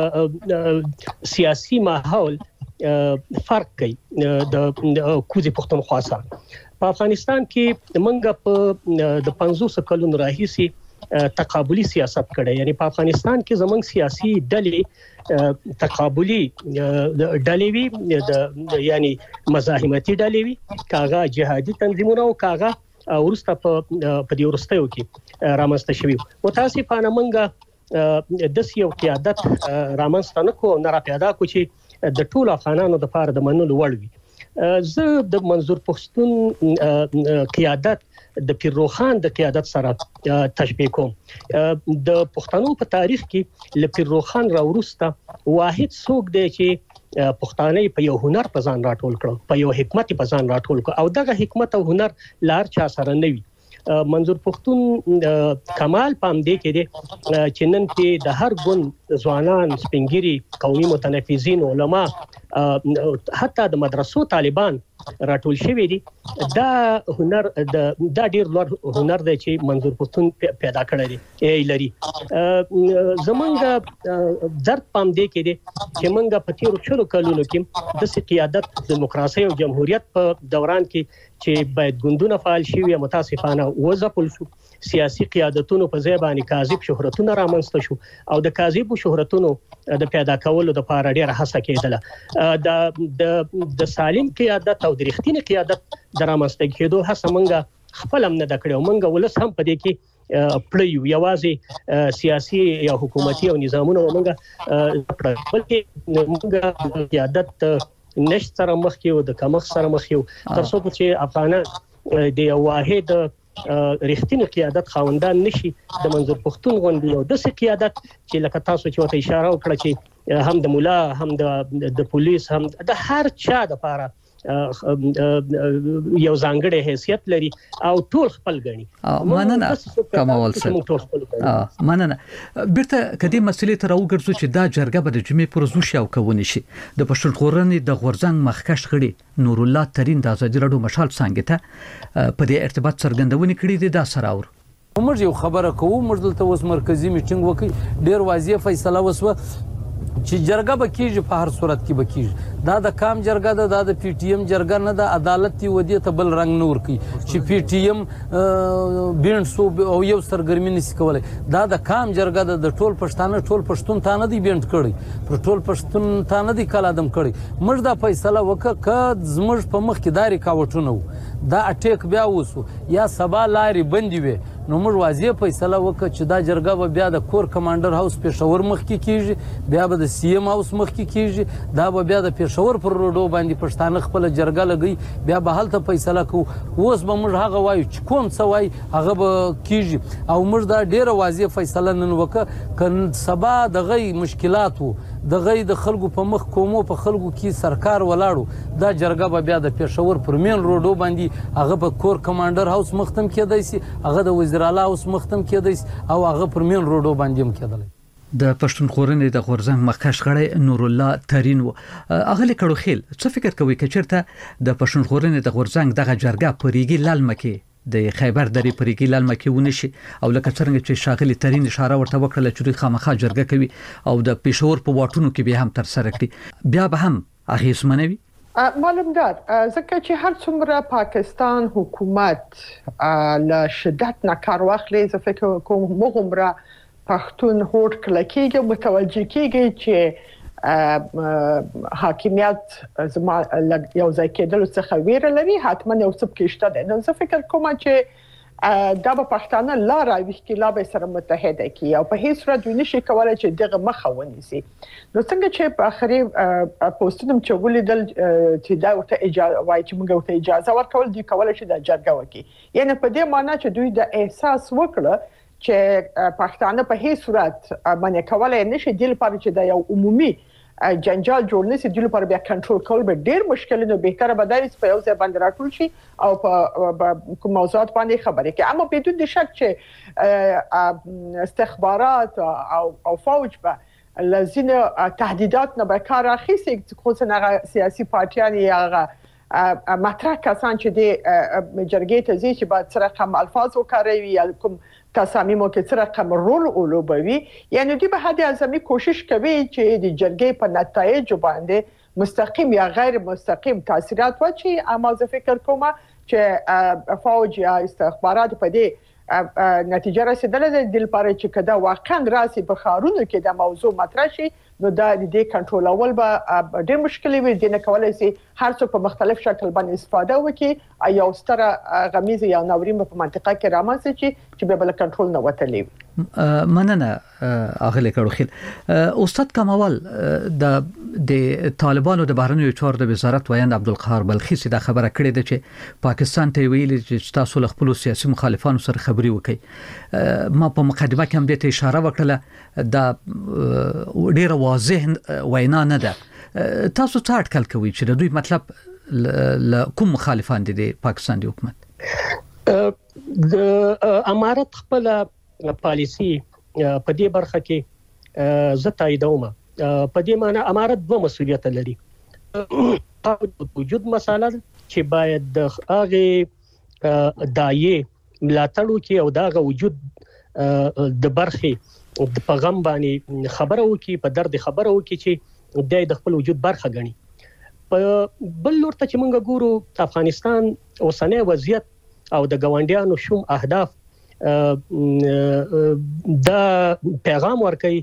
سیاسي ماحول فرق کوي د کوزي پښتونخوا سره. په افغانستان کې منګه په د پنځوس کلونو راهیسي تقابلی سیاست کړي یعنی په افغانستان کې زمونږ سیاسي ډلې تقابلی ډلې وي د یعنی مزاحمتي ډلې وي کاغه جهادي تنظیمونه او کاغه ورسته په په دې ورستیو کې رامنځته شوی. متاسفانه منګه د سیو قیادت رامنځته نه کو نه را پیدا کو چې د ټولو افغانانو د پاره د منلو وړ وي. زه د منظور پښتون قیادت د پیرروخان د قیادت سره تشبیه کوم. د پښتنو په تاریخ کې ل پیرروخان راورسته واحد څوک دی چې پښتانه په یو هنر په ځان راټول کړ په یو حکمت په ځان راټول کړ او دغه حکمت او هنر لار چا سره نه وي. منظور پښتون کمال پام دی کې دی چې نن کې د هر ګوند ځوانان سپینګری قومي متنفذین علما حتی د مدرسو طالبان راټول شوی دي. دا هنر د دا ډیر لوړ هنر دی چې منظور پښتون پیدا کړی دی لري. زمونږ درد پام دی کې دی چې مونږ په تیرو چلو کلونو کې د قیادت دیموکراسي او جمهوریت په دوران کې چې باید ګوندونه فعال شي یا متاسفانه وځپل شو سیاسي قیادتونو په ځای باندې کاذب شهرتونه رامنځته شو او د کاذب شهرتونو د پیدا کولو د لپاره ډیره هڅه کېدله. د د د سالم قیادت او د رښتینې قیادت درامسته کېدو هڅه مونږه خپل هم نه د کړو مونږه ولس هم په دې کې پړیو یوازې سیاسي یا حکومتي او نظامونه مونږه بلکې مونږه قیادت نشته سره مخ کې او د کمخ سره مخ یو تر څو چې افغانان د یو واحد رښتینی قیادت خاوندان نشي د منظور پښتون غونډې یو د قیادت چې لکه تاسو چې وته اشاره وکړه چې هم د مولا هم د د پولیس هم د هر چا د لپاره یو ځانګړی حیثیت لري او ټول خپل غني. مننه کمال صاحب. مننه بیرته کدي مسلې تر وګرځو چې دا جرګه به د جمعې پر ورځ شو کوونی شي. د پښتونخوا د غورځنګ مخکښ غړي نور الله ترين د ازادي رادیو مشال څنګه ته په دې ارتباط څرګندونې کړې دي دا سراور. موږ یو خبره کوو، موږ دلته اوس مرکزی میټینګ وکړي، ډیر واضح فیصله وسوه چې جرګه به کیږي، په هر صورت کې به کیږي. دا د کام جرګه ده، دا د پی ټی ایم جرګه نه ده. عدالت دی ودی ته بل رنگ نور کوي چې پی ټی ایم بین سو او یو سرګرمي نشي کولای. دا د کام جرګه ده، د ټول پښتانه ټول پښتون ته نه دی بینټ کړي، پر ټول پښتون ته نه دی کال ادم کړي. موږ دا فیصله وکړه ک زموږ په مخ کې داري کاوټونه دا اٹیک بیا وسو یا سبا لاري بندي وي، نو موږ واضح فیصله وکړه چې دا جرګه به بیا د کور کمانډر هاوس پېښور مخ کې کیږي، بیا به د سی ایم هاوس مخ کې کیږي، دا به بیا د پېښور پر روډو باندې پښتانه خپل جرګه لګي، بیا به هلته فیصله کوو. اوس به موږ هغه وایو چې کوم څه وایي هغه به کیږي. او موږ دا ډیره واضح فیصله نن وکړه ک سبا دغه مشکلات وو، دغه د خلکو په مخ کومو په خلکو کې سرکار ولاړو، دا جرګه به بیا د پېښور پر مین روډو باندې هغه به کور کمانډر هاوس مختم کېدای شي، هغه د وزیر اعلی هاوس مختم کېدای شي، او هغه پر مین روډو باندې هم کېدلی. د پښتونخوا د غورځنګ مخکښ غړی نور الله ترين و اغلی کړو خیل څه فکر کوي کچرته د پښتونخوا د غورځنګ دغه جرګه پرېږي لالمکه د خیبر درې پرېږي لالمکه ونشي، او لکه څنګه چې شاغلی ترين اشاره ورته وکړه چې خامخا جرګه کوي او د پېښور په واټونو کې به هم تر سره کړي، بیا به هم اغیزمنوي. معلومدار ځکه چې هر څومره پاکستان حکومت له شدت نه کار واخلي، زه فکر کوم مغمره پښتون هوډ کلکیږي، متوجه کیږي چې حاکمیت زما یو ځای کېدل څخه ویره لري، حتما یو څه کېشته ده. نو زه فکر کوم چې دا به پښتانه لا راوي کې لا به سره متحده کی او په هیڅ صورت نشي کولای چې دغه مخه ونیسي. نو څنګه چې په اخري پوسټونم چې ولیدل چې دا ورته اجازه وای چې موږ ورته اجازه ورکول دي کولای شي د جرګه وکړي، یعنی په دې معنی چې دوی د احساس وکړه چې پښتانه په هیڅ صورت باندې کولای نشي د لپاره چې د یو عمومي جنجال جوړ نشي، د لپاره بیا کنټرول کول به ډیر مشکل نه، بهتره به دایس په یو ځای باندې راټول شي او په کوم موضوعات باندې خبرې کوي. اما بدون د شک چې استخبارات او او فوج به لازم تهدیدات نه به کار اخیسي، خو څنګه سیاسي پارټیان یا مطرح کسان چې د جرګې ته ځي چې باید سره کوم الفاظ وکاروي یا کوم تصامیمو کې سره کوم رول اولوبوي، یعنی دوی به حد اعظمي کوشش کوي چې د جرګې په نتایج باندې مستقیم یا غیر مستقیم تاثیرات واچي. اما زه فکر کوم چې فوج یا استخبارات په دې نتیجه رسیدلې ده د لپاره چې کدا واقعا راسي په خارونو کې د موضوع مطرح شي، نو دا د دې کنټرول اول به ډېر مشکل وي. د نه کولای شي هر څوک په مختلف شکل باندې استفاده وکړي، یو ستره غمیزه یا ناورین په منطقه کې رامنځته شي چې به بل کنټرول نه وتلی. مننه اغلی کړو خیل. استاد کمال د د طالبانو د بهرنیو چارو د وزارت ویاند عبدالقهار بلخی دا خبره کړې ده چې پاکستان ته ویلي چې تاسو له خپل سیاسي مخالفانو سره خبري وکړي. ما په مقدمه کې هم د ته اشاره وکړه، دا ډیره واضح وینا نه ده. تاسو څه اټکل کوي چې د دوی مطلب ل کوم مخالفان دي د پاکستان د حکومت؟ د امارت خپل پالیسی په دې برخه کې زه تاییدوم. په دې معنی امارت دوه مسؤلیت لري. وجود مساله چې باید د هغه دایې ملاتړ وکړي او دغه وجود د برخه د پیغام باندې خبره وکړي، په درد خبره وکړي چې د خپل وجود برخه غني. په بل لور ته چې موږ ګورو افغانستان اوسنۍ وضعیت او د ګاونډیانو شوم اهداف دا پیغام ورکړي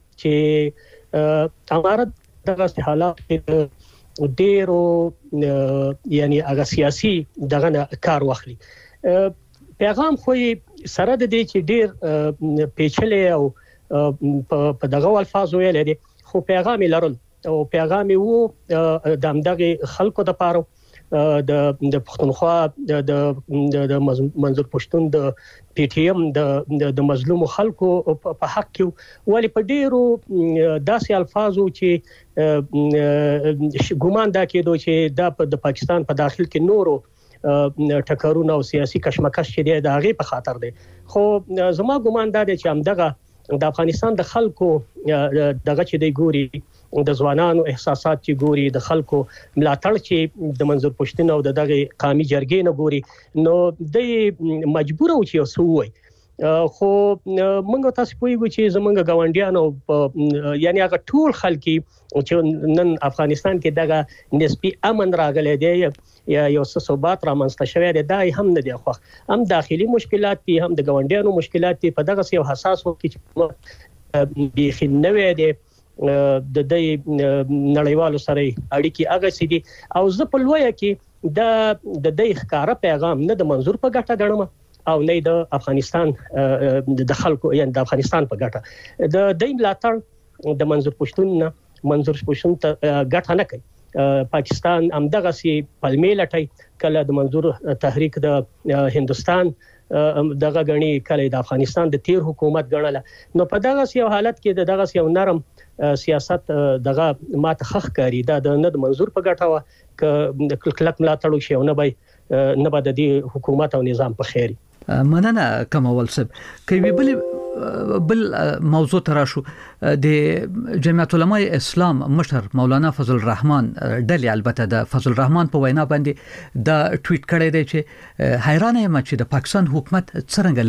چې امارت دغه حالات ډیرو یعنی هغه سیاسي دغه کار واخلي. پیغام خو سره د دې چې ډیر پیچلې او په دغه الفاظ ویل دي، خو پیغام لرل او پیغام وو د همدغه خلکو د پاره د د پښتونخوا د د منظور پښتون د پی ټی ایم د د مظلوم خلکو په حق کې ولی په ډیرو داسې الفاظو چې ګومان دا کېدو چې دا د پاکستان په داخل کې نورو ټکرونه او سیاسي کشمکش چې دی د هغه په خاطر دی خو زما ګومان دا دی چې همدغه د افغانستان د خلکو دغه چې دی ګوري د ځوانانو احساسات چې ګوري د خلکو ملاتړ چې د منظور پښتون او دغه قومي جرګې نه ګوري نو د مجبور او چې وسوي خو موږ تاسو پوهیږو چې زمونږ گاونډیانو یعنی هغه ټول خلکي چې نن افغانستان کې دغه نسبی امن راغلی دی یا یو څه ثبات رامنځته شوی دی دا هم نه دی خو هم داخلي مشکلات دي هم د گاونډیانو مشکلات دي په دغه یو حساس وخت کې بيخي نوې دي د دې نړیوالو سره اړیکې هغه سدي او زه په لویه کې د د دې ښکارا پیغام نه د منظور په ګټه غنم او نه د افغانستان د خلکو یعنی د افغانستان په ګټه د دې ملاتړ د منظور پښتون نه منظور پښتون ته ګټه نه کوي پاکستان همدغه سي پلمې لټي کله د منظور تحریک د هندستان دغه غني کله د افغانستان د تیر حکومت غنله نو په دغه یو حالت کې دغه یو نرم سیاست دغه ماته خخ کاری دا د نه منظور په ګټه وا ک کلک ملاتړو شي نه به نه به د دې حکومت او نظام په خیر مننه کمال صاحب کوي بل بل موضوع تراشو د جمعیت علماء اسلام مشر مولانا فضل الرحمن ډلی البته د فضل الرحمن په وینا باندې دا ټویټ کړی دی چې حیرانه یم چې د پاکستان حکومت څنګه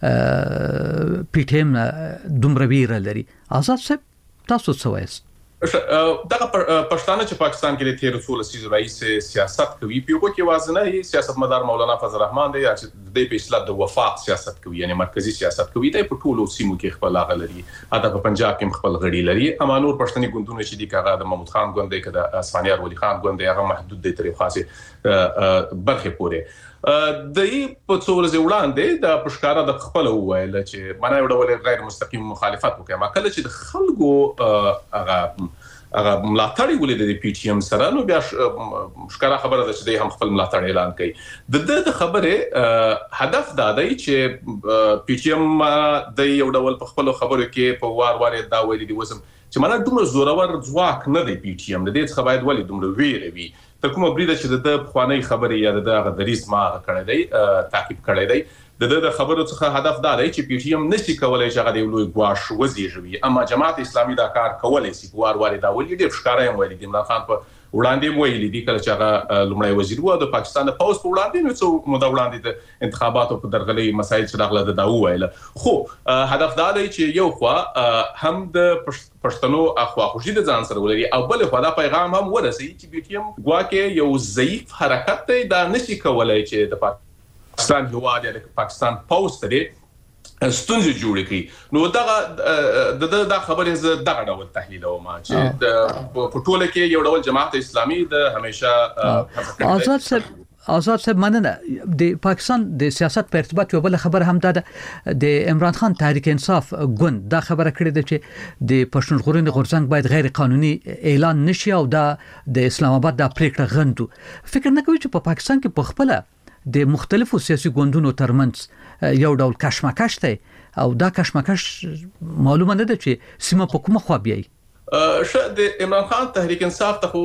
له پی ټی ایم دومره ویره لري آزاد صاحب تاسو څه وایي دغه پښتانه چې پاکستان کې د تیر څو لسیزو رئیس سیاست کوي په یو کې وازنه سیاست مدار مولانا فضل الرحمن دی چې د اصلاح د وفاق سیاست کوي یعنی مرکزی سیاست کوي د په ټولو سیمو کې خپل غلري اته په پنجاب کې خپل غړي لري امانور پښتني ګوندونه چې د کاغه د محمود خان ګوند دی کده اسفانیار ولی خان ګوند دی هغه محدود دی تر خاصه برخه پوره د په څو ورځې وړاندې د پښکارا د خپل وویل چې معنی یو ډول غیر مستقیم مخالفت وکړي ما کله چې د خلکو هغه هغه ملاتړ ولې د پی ټی ایم سره نو بیا ښکارا خبره ده چې هم خپل ملاتړ اعلان کړي د د خبره هدف دا دی چې پی ټی ایم د یو ډول په خپل خبرو کې په وار وار دا ویلي دی وسم چې معنی دومره زورور ځواک نه دی پی ټی ایم د دې څخه باید ولې دومره ویری وي تر کومه بریده چې د خواني خبرې یا د دریس ما کړی دی تعقیب کړی دی د د خبرو څخه هدف دا دی چې پی ټی ایم نشي کولای چې هغه د لوی ګواښ وزیږوي اما جماعت اسلامي دا کار کولای شي په وار وار دا ولې د ښکارا هم ویلي دی عمران خان په وړاندې ویلي دی کله چې هغه لومړی وزیر و د پاکستان د پاوس په وړاندې نو څو موده وړاندې د انتخاباتو په درغلي مسایل چې دغله دا ویل خو هدف دا دی چې یو خوا هم د پښتنو اخوا خوشي د ځان سره ولري او بل خوا دا پیغام هم ورسي چې پی ټی ایم ګواکه یو ضعیف حرکت دی دا نشي کولای چې د پاکستان هواد یا د پاکستان پاوس ته ستونزې جوړ کړي نو دا د د خبرې ز دغه ډول تحلیل او ما چې په ټوله کې یو ډول جماعت اسلامي د همیشه آزاد صاحب آزاد صاحب مننه د پاکستان د سیاست په ارتباط یو بل خبر هم ده د عمران خان تحریک انصاف ګوند دا خبره کړې ده چې د پښتون ژغورنې غورځنګ باید غیر قانوني اعلان نشي او دا د اسلام آباد د پریکړه غندو فکر نه کوي چې په پاکستان کې په خپل د مختلفو سیاسي ګوندونو ترمنځ یو ډول کشمکش دی او دا کشمکش معلومه نه ده چې سیمه په کومه خوا بیاي ش د عمران خان تحریک انصاف ته خو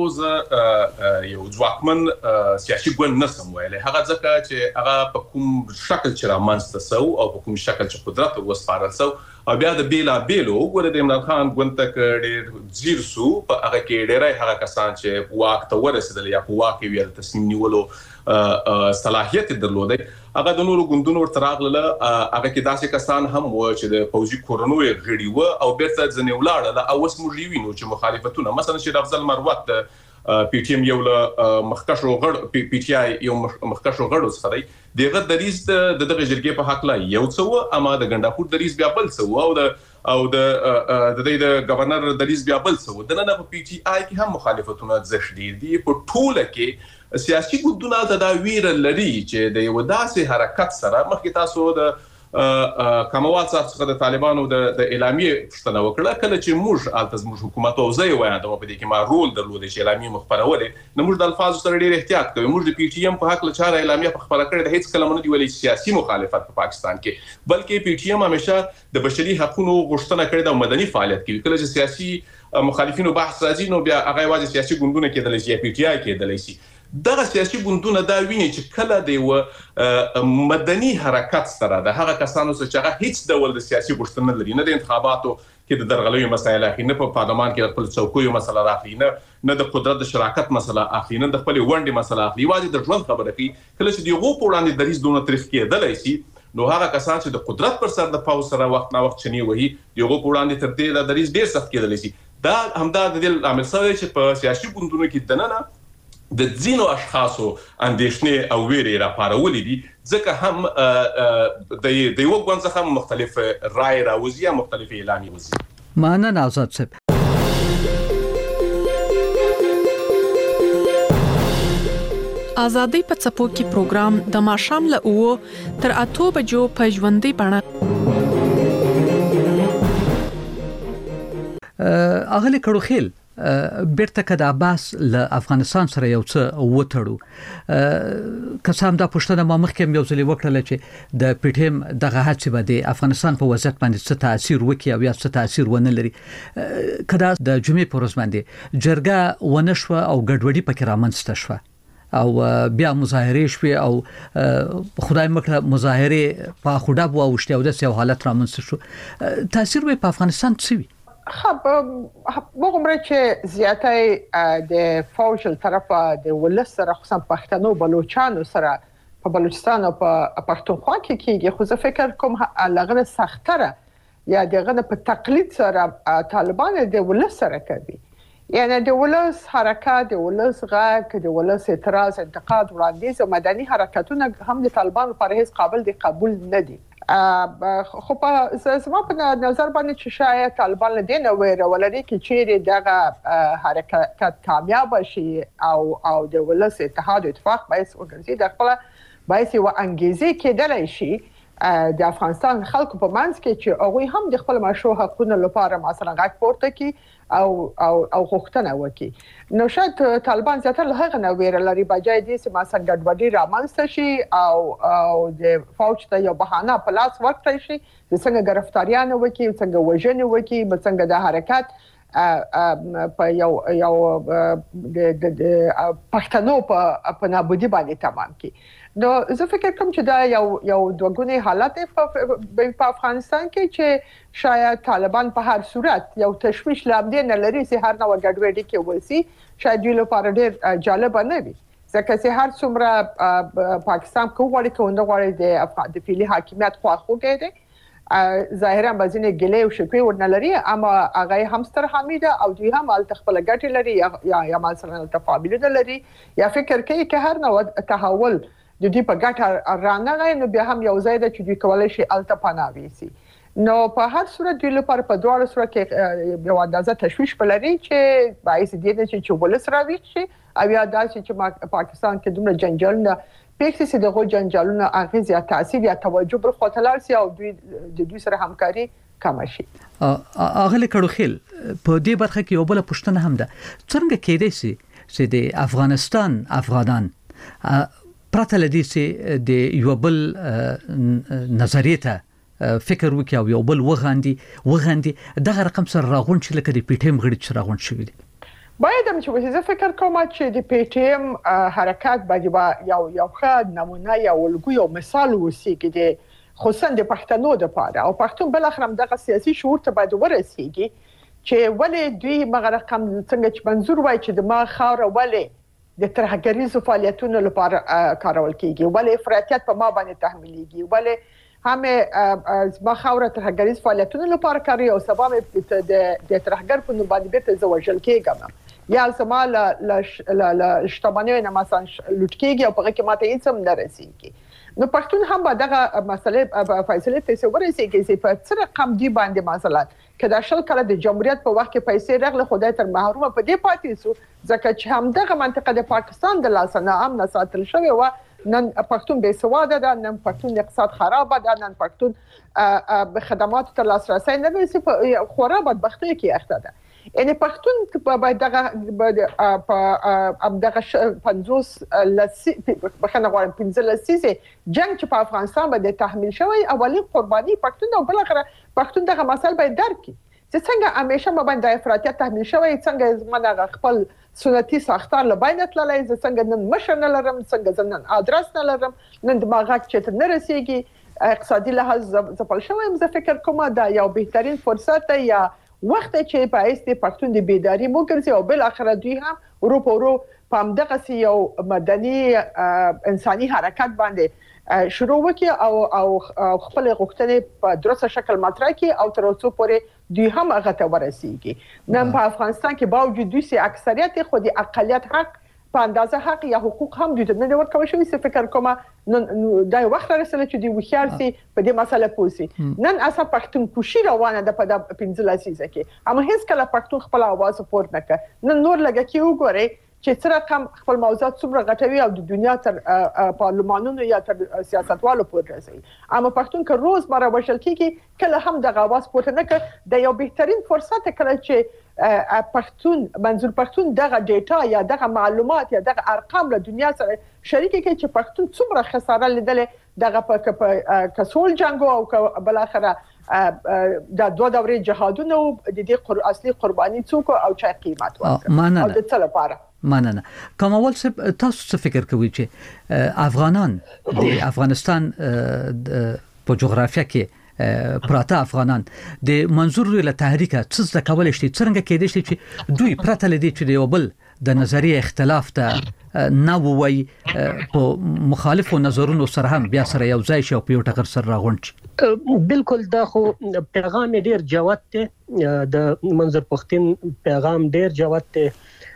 یو ځواکمن سیاسي ګوند نسم ویلې هغه ځکه چې هغه په کوم شکل چې رامنځته سو او په کوم شکل چې قدرت وسپارل سو او بیا د بیلا بیلو ګوره د عمران خان ګوند ته ډېر زیر سو په هغه کې ډېرای هغه کسان چې واک ته ورسېدل یا په واک ویل تصمیم نیولو صلاحیت درلودي هغه د نورو ګوندونو ورته راغله هغه کې داسې کسان هم و چې د پوځي کورونو غړي و او بیرته ځنې ولاړه او اوس موږ وینو چې مخالفتونه مثلا چې افضل مروت د پی ټی ایم یو له مخکشو غړ پی ټی آی یو مخکشو غړو څخه دی دغه دریز د دغه جرګې په حق لا یو څو اما د ګنداپور دریز بیا بل څو او د او د د د گورنر دریز بیا بل څو د نه په پی ټی آی کې هم مخالفتونه زښ دي په ټوله کې سیاسي ګوندونه د دا ویره لري چې د یو داسې حرکت سره مخکې تاسو د کموال صاحب څخه د طالبانو د د اعلامیه پښتنه وکړه کله چې موږ الته زموږ حکومت او زه وایم د په دې کې ما رول درلود چې اعلامیه مخبرولې نو موږ د الفاظ سره ډېر احتیاط کوو موږ د پی ټی ایم په حق له چاره اعلامیه په خبره کړې د هیڅ کلمه نه دی ویلي سیاسي مخالفت په پاکستان کې بلکې پی ټی ایم همیشه د بشري حقوقو غوښتنه کړې د مدني فعالیت کوي کله چې سیاسي مخالفینو بحث راځي نو بیا هغه واځي سیاسي ګوندونه کېدل شي پی ټی آی کېدل شي دغه سیاسي ګوندونه دا ویني چې کله د مدني حرکت سره د هغه کسانو چې هغه هیڅ ډول د سیاسي غوښتنه لري نه د انتخاباتو کې د درغلیو مسایل اخلي نه په پارلمان کې خپل څوکیو مسله راخلي نه نه د قدرت د شراکت مسله اخلي نه د خپل ونډې مسله اخلي واځي د ژوند خبره کوي کله چې دیغه په وړاندې دریز دونه تاریخ کېدل شي نو هغه کسان چې د قدرت پر سر د پاو سره وخت نا وخت چني وهي دیغه په وړاندې تر دې د دریز ډیر سخت کېدل شي دا همدا د دې عامل سره چې په سیاسي ګوندونو کې دننه د ځینو اشخاصو اندېښنې او ویرې راپارولې دي ځکه هم د یو ګوند څخه مختلف رائے راوځي یا مختلف اعلامي وځي مننه آزاد صاحب آزادۍ په څپو کې پروګرام د ماښام له اوو تر اتو بجو په ژوندۍ بڼه اغلی کړو خیل بیرته کده عباس له افغانستان سره یو څه وټړو کسام دا پښتنه ما مخکې یو ځلې وکړل چې د پی ټی ایم دغه هڅه به د افغانستان په وضعیت باندې څه تاثیر وکړي او یا څه تاثیر ونه لري کدا د جمعې په ورځ باندې جرګه ونشوه او ګډوډي پکې رامنځته شوه او بیا مظاهره شوه او خدای مکړه مظاهره په خډاب او شته او د سیو حالت رامنځته شو تاثیر په افغانستان څه وي خب وګورئ چې زیاتې د فوج له طرفه د ولس سره خصوصا پښتنو بلوچستان سره په بلوچستان او په پښتونخوا کې کېږي خو زه فکر کوم لغنه سختره یا دغه په تقلید سره طالبان د ولس سره کوي یعنی د ولس حرکت د ولس غږ د ولس اعتراض انتقاد وړاندیز او مدني حرکتونه هم د طالبان لپاره هیڅ قابل د قبول نه دي خو په زما په نظر باندې چې شاید طالبان له دې نه ویره ولري چې چیرې دغه حرکت کامیاب شي او او د ولس اتحاد او اتفاق باعث وګرځي د خپل باعث و انګیزه کېدلای شي د افغانستان خلکو په منځ کې چې هغه هم د خپل مشروع حقوقو لپاره مثلا غږ پورته کړي او او او غوښتنه وکړي نو شاید طالبان زیاتره هغه نه ویره لري بجای دې چې مثلا ګډوډي رامنځته شي او او د فوج ته یو بهانه په لاس ورکړي شي چې څنګه گرفتاریان وکړي څنګه وژنې وکړي څنګه د حرکت په یو یو د پښتنو په په نابودي باندې تمام کړي نو زه فکر کوم چې دا یو یو دوګونی حالت په افغانستان کې چې شاید طالبان په هر صورت یو تشویش لامدې نه لري چې هر نوع ګډوډي کې وسی شاید دوی لپاره ډېر جالب نه وي ځکه چې هر څومره پاکستان کومه کومه غواړي د فعلی حاکمیت خواخوږي دي ظاهرا بزینه ګلې او شکوې ورنلري اما هغه هم ستر حمیده او دوی هم ال تخپل ګټي لري یا یا مثلا تفاعلونه لري یا فکر کوي چې هر نوع تحول د دې په ګټه رانغی نو بیا هم یو ځای د چې دوی کولای شي الته پناوي سي نو په هر صورت دوی لپاره په دواړو صورت کې یو اندازه تشویش بلري چې باعث دي چې ولس راوي شي او یا داسې چې پاکستان کې دومره جنجالونه پېښې سي دغه جنجالونه اغیز یا تاثیر یا توجه پر خاطر سي او دوی د دوی سره همکاري کم شي اغله کړو خل په دې برخه کې یو بل پښتنه هم ده څنګه کېدای شي چې د افغانستان افغانان پرته لدی چې د یو بل نظریه ته فکر وکي او یو بل وغاندي وغاندي دغه رقم سره راغون چې لکه د پی ټی ایم غړي چې راغون شوی دي باید هم چې زه فکر کوم چې د پی ټی ایم حرکت باید یو یو ښه نمونه یا ولګو یو مثال وسی کې د خصوصا د پښتنو د پاره او پښتون بل اخرم دغه سیاسي شعور ته باید ورسیږي چې ولې دوی مغه رقم څنګه چې منظور وای چې د ما خاور ولې د ترهګریزو فعالیتونو لپاره کارول کیږي ولې افراطیت په ما باندې تحمیلېږي ولې هم ما خاور ترهګریز فعالیتونو لپاره کوي او سبب د د ترهګر په نوم باندې بیرته زوجل کېږم یا زما ل ل شتمنۍ نه مثلا لوټ کېږي او په کې ماته هیڅ هم نه رسیږي نو پښتون هم به دغه مسلې فیصله ته ورسیږي چې په څه رقم دی باندې مثلا کله شل کله د جمهوریت په وخت کې پیسې رغله خدای تر محرومه په دې پاتې سو ځکه چې هم دغه منطقه د پاکستان د لاسه نه امن ساتل شوی و نن پښتون بې سواده ده، نن پښتون اقتصاد خراب ده، نن پښتون به خدمات ته لاسرسي نه لري، په خورا بدبختۍ کې اخته ده. یعنی پښتون په دغه په دغه پنځوس لسی بخنه غواړم پنځه لسیزه جنگ چې په افغانستان باندې تحمیل شوی، اولین قرباني پښتون او بل اخره پښتون دغه مسله باید درک کړي چې څنګه همیشه ما باندې افراطیت تحمیل شوی، څنګه زمونږ خپل سنتي ساختار لباینه تللی، څنګه نن مشر نه لرم، څنګه نن ادرس نه لرم، نن دماغ چې نه رسیږي، اقتصادي لحاظ زپل شوی. زه فکر کوم دا یو بهترین فرصت یا وخت چې په ایستې پښتون د بیداری مو ګرځي او بل اخر دوی هم ورو په ورو په همدغه یو مدني انساني حرکت باندې شروع وکړي او او خپل غوښتنې په درسته شکل مطرح کړي او تر اوسه پورې دوی هم هغه ته ورسیږي. نن په افغانستان کې باوجود دوی سي اکثریت خو د اقلیت حق په اندازه حق یا حقوق هم دوی ته نه ورکوي شوی. څه فکر کوم نن دا وخت رسېدلی چې دوی وخیار سي په دې مسله پوسي. نن اسا پښتون کوشي روانه ده په پنځه لسیزه کې، اما هیڅ کله پښتون خپل आवाज پورت نه کړ. نن نور لګه کې وګورئ چې څه رقم خپل موضوعات څومره غټوي او د دنیا تر پارلمانونو یا تر سیاستوالو پورې رسوي. اما پښتون که روزمره وشل کېږي کله هم دغه आवाज پورته نه کړ. د یو بهترین فرصت کله چې پښتون منظور پښتون دغه ډیټا یا دغه معلومات یا دغه ارقام له دنیا سره شریک کړي چې پښتون څومره خساره لیدلې دغه په کسول جنگ او بل اخره د دوه دورې جهادونو د دې اصلي قرباني څوک او چا قیمت ورکړ او د څه لپاره. مننه. کمال صاحب تاسو څه فکر کوئ چې افغانان د افغانستان په جغرافیه کې پراته افغانان د منظور له تحریک څه ځکه کولای شي څنګه کېدای شي چې دوی پراته لدی چې د یو بل د نظریه اختلاف ته نه ووي په مخالفو نظرونو سره هم بیا سره یو ځای شي او په یو ټکر سره راغونډ شي. بالکل دا خو پیغام ډیر جوت دی، د منظور پښتون پیغام ډیر جوت دی،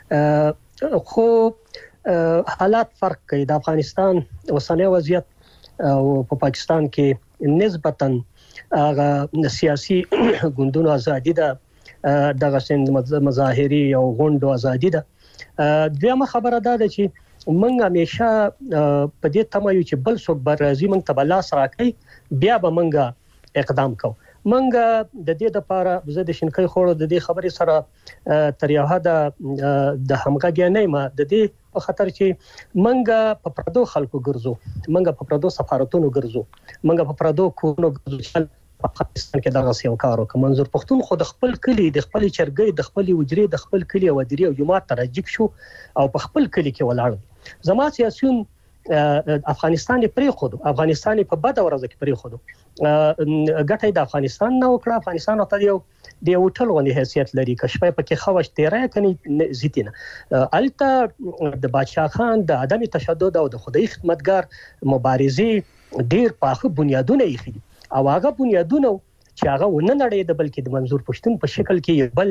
خو حالات فرق کوي. د افغانستان اوسنی وضعیت او په پاکستان کې نسبتاً هغه سیاسي ګوندونو ازادي ده، دغه سند مظاهري او غونډو ازادي ده. دغه خبره ده چې موږ همیشه په دې تمه یو چې بل څوک بر راځي موږ ته بلاس راکړي بیا به موږ اقدام کوو. موږ د دې لپاره زه د شینکۍ خوړو د دې خبرې سره تر یو حد د همغږي نه یم، د دې په خاطر چې موږ په پردو خلکو ګرځو، موږ په پردو سفارتونو ګرځو، موږ په پردو کورونو ګرځو. په پاکستان کې دغه یو کار وکړ. منظور پښتون خو د خپل کلی د خپل چرګۍ د خپل وجري د خپل کلی او درې او جماعت ترجیک شو او په خپل کلی کې ولاړ. زما سیاسيون افغانستان پرې خود افغانستان په بد ورځ کې پرې خود ګټه د افغانستان نه وکړه. افغانستان ته یو د هوټل غونډه حیثیت لري، کښپای پکې خوښ تیرای کني زیتینه الته د بادشاہ خان د عدم تشدد او د خدای خدمتګار مبارزې ډیر پاخه بنیادونه یې خېدي او هغه بنیادونه چې هغه ونه نړیدل بلکې د منظور پښتون په شکل کې بل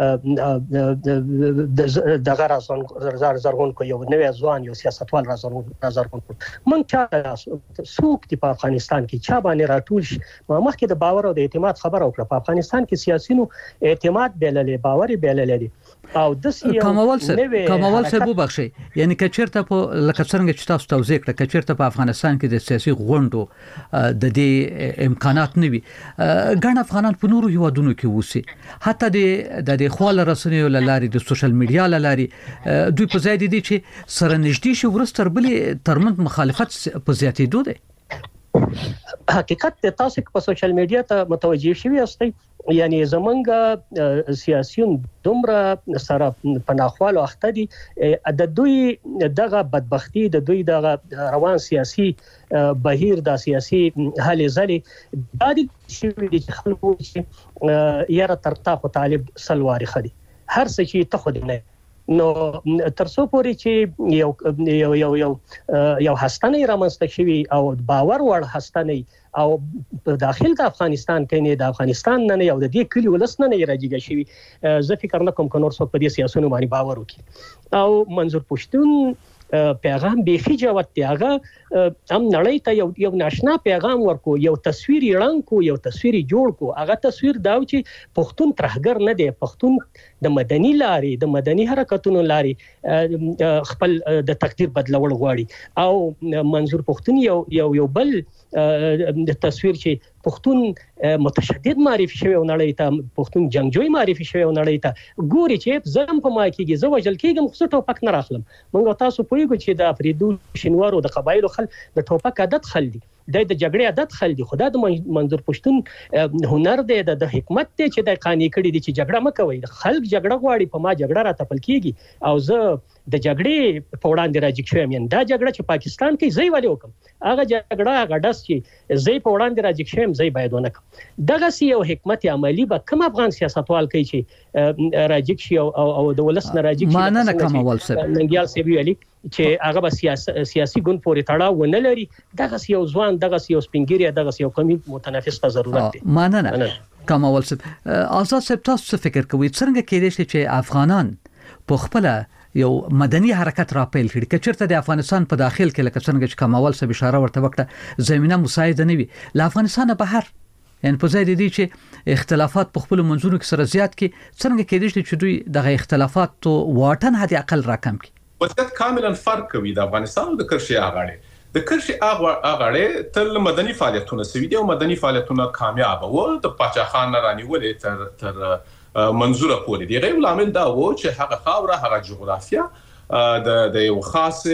دغه راځون زرغون کو یو نوې ځوان یو سیاستوال راځون راځون مونږ چا سوق دی په افغانستان کې چا باندې راټول شي. ما مخکې د باور او د اعتماد خبره وکړه. په افغانستان کې سیاسيونو اعتماد بیللې باور بیللې او د سیاسي کمال صاحب کمال صاحب وبخشي، یعنی کچیرته په لکه څنګه چې تاسو توضیح کړه کچیرته په افغانستان کې د سیاسي غونډو د دې امکانات نه وي، ګڼ افغانان په نورو هیوادونو کې وسی، حتی د د خپل رسنیو لاري د سوشل میډیا لاري دوی په ځای دي چې سره نږدې شي ورستر بلې ترمن مخالفت په زیاتېدو دي. حقیقت تاسو په سوشل میډیا ته متوجي شوی یاستئ، یعنی زمونږ سیاسيون دومره سره پناخوالو اخته دي د دوی دغه بدبختی د دوی دغه روان سیاسي بهیر د سیاسي حل زلي د دې شوی دي چې خلکو چې یاره ترتا په طالب سلواري خدي هر څه چې ته خو نه نو ترڅو پورې چې یو یو یو یو یو هستنه رامنځته شوی او باور وړ هستنه او په داخل د افغانستان کې نه د افغانستان نه یو د دې کلی ولسنه نه راځي شوی، زه فکر نه کوم چې نور څوک په دې سیاسونو باندې باور وکړي. او منظور پښتون پیغام بیخي جوت دی هغه هم نړۍ ته یو یو ناشنا پیغام ورکو یو تصویر یړان کو یو تصویر جوړ کو هغه تصویر دا چې پښتون ترهګر نه دی پښتون د مدني لارې د مدني حرکتونو لارې خپل د تقدیر بدلول غواړي او منظور پښتون یو یو یو بل د تصویر چې پښتون متشدد معرفي شوی او نړۍ ته پښتون جنگجوی معرفي شوی او نړۍ ته ګوري چې زم په ما کېږي زه وجل کېږم خو ټوپک نه راخلم موږ تاسو پوهیږو چې د افریدو شینوارو د قبایلو خل د ټوپک عادت خل دي د جګړې عادت خل دي خدا د منظور پښتون هنر دی د حکمت دی چې د قانې کړي دي چې جګړه مکوي خلک جګړه غواړي په ما جګړه را تپل کیږي او زه د جګړې په وړاندې راځي شوم یم دا جګړه چې پاکستان کې زوی ولې وکم هغه جګړه هغه داس چې زوی په وړاندې راځي شوم زوی باید ونه دغه سی یو حکمت عملی به کوم افغان سیاستوال کوي چې راځي شي او د ولس نه راځي شي مانه نه کومول سره ننګیال سی ویلي چې هغه به سیاسي سیاسي ګوند پورې تړاو ونه لري دغه یو ځوان دغه یو سپینګری دغه یو قومي متنافس ته ضرورت دی مانه نه کومول سره آزاد سپ تاسو فکر کوي څنګه کېدای شي چې افغانان په خپل یو مدني حرکت را پیل کړي چې چیرته د افغانستان په داخل کې لکه څنګه چې کومول سره اشاره ورته وکړه زمينه مساعده نه وي ل افغانستان بهر یعنی په ځای دي چې اختلافات په خپل منځونو کې سره زیات کی څنګه کېدای شي چې دوی دغه اختلافات واټن حد اقل راکم کړي وضعیت کاملا فرق کوي د افغانستان او د کرشي اغاړي د کرشي اغاړي تل مدني فعالیتونه سوي دي او مدني فعالیتونه کامیاب وو د پاچاخان رانیولې تر تر منظوره پورې دی غیر العامل دا وو چې هغه خاوره هغه جغرافیا د د یو خاصه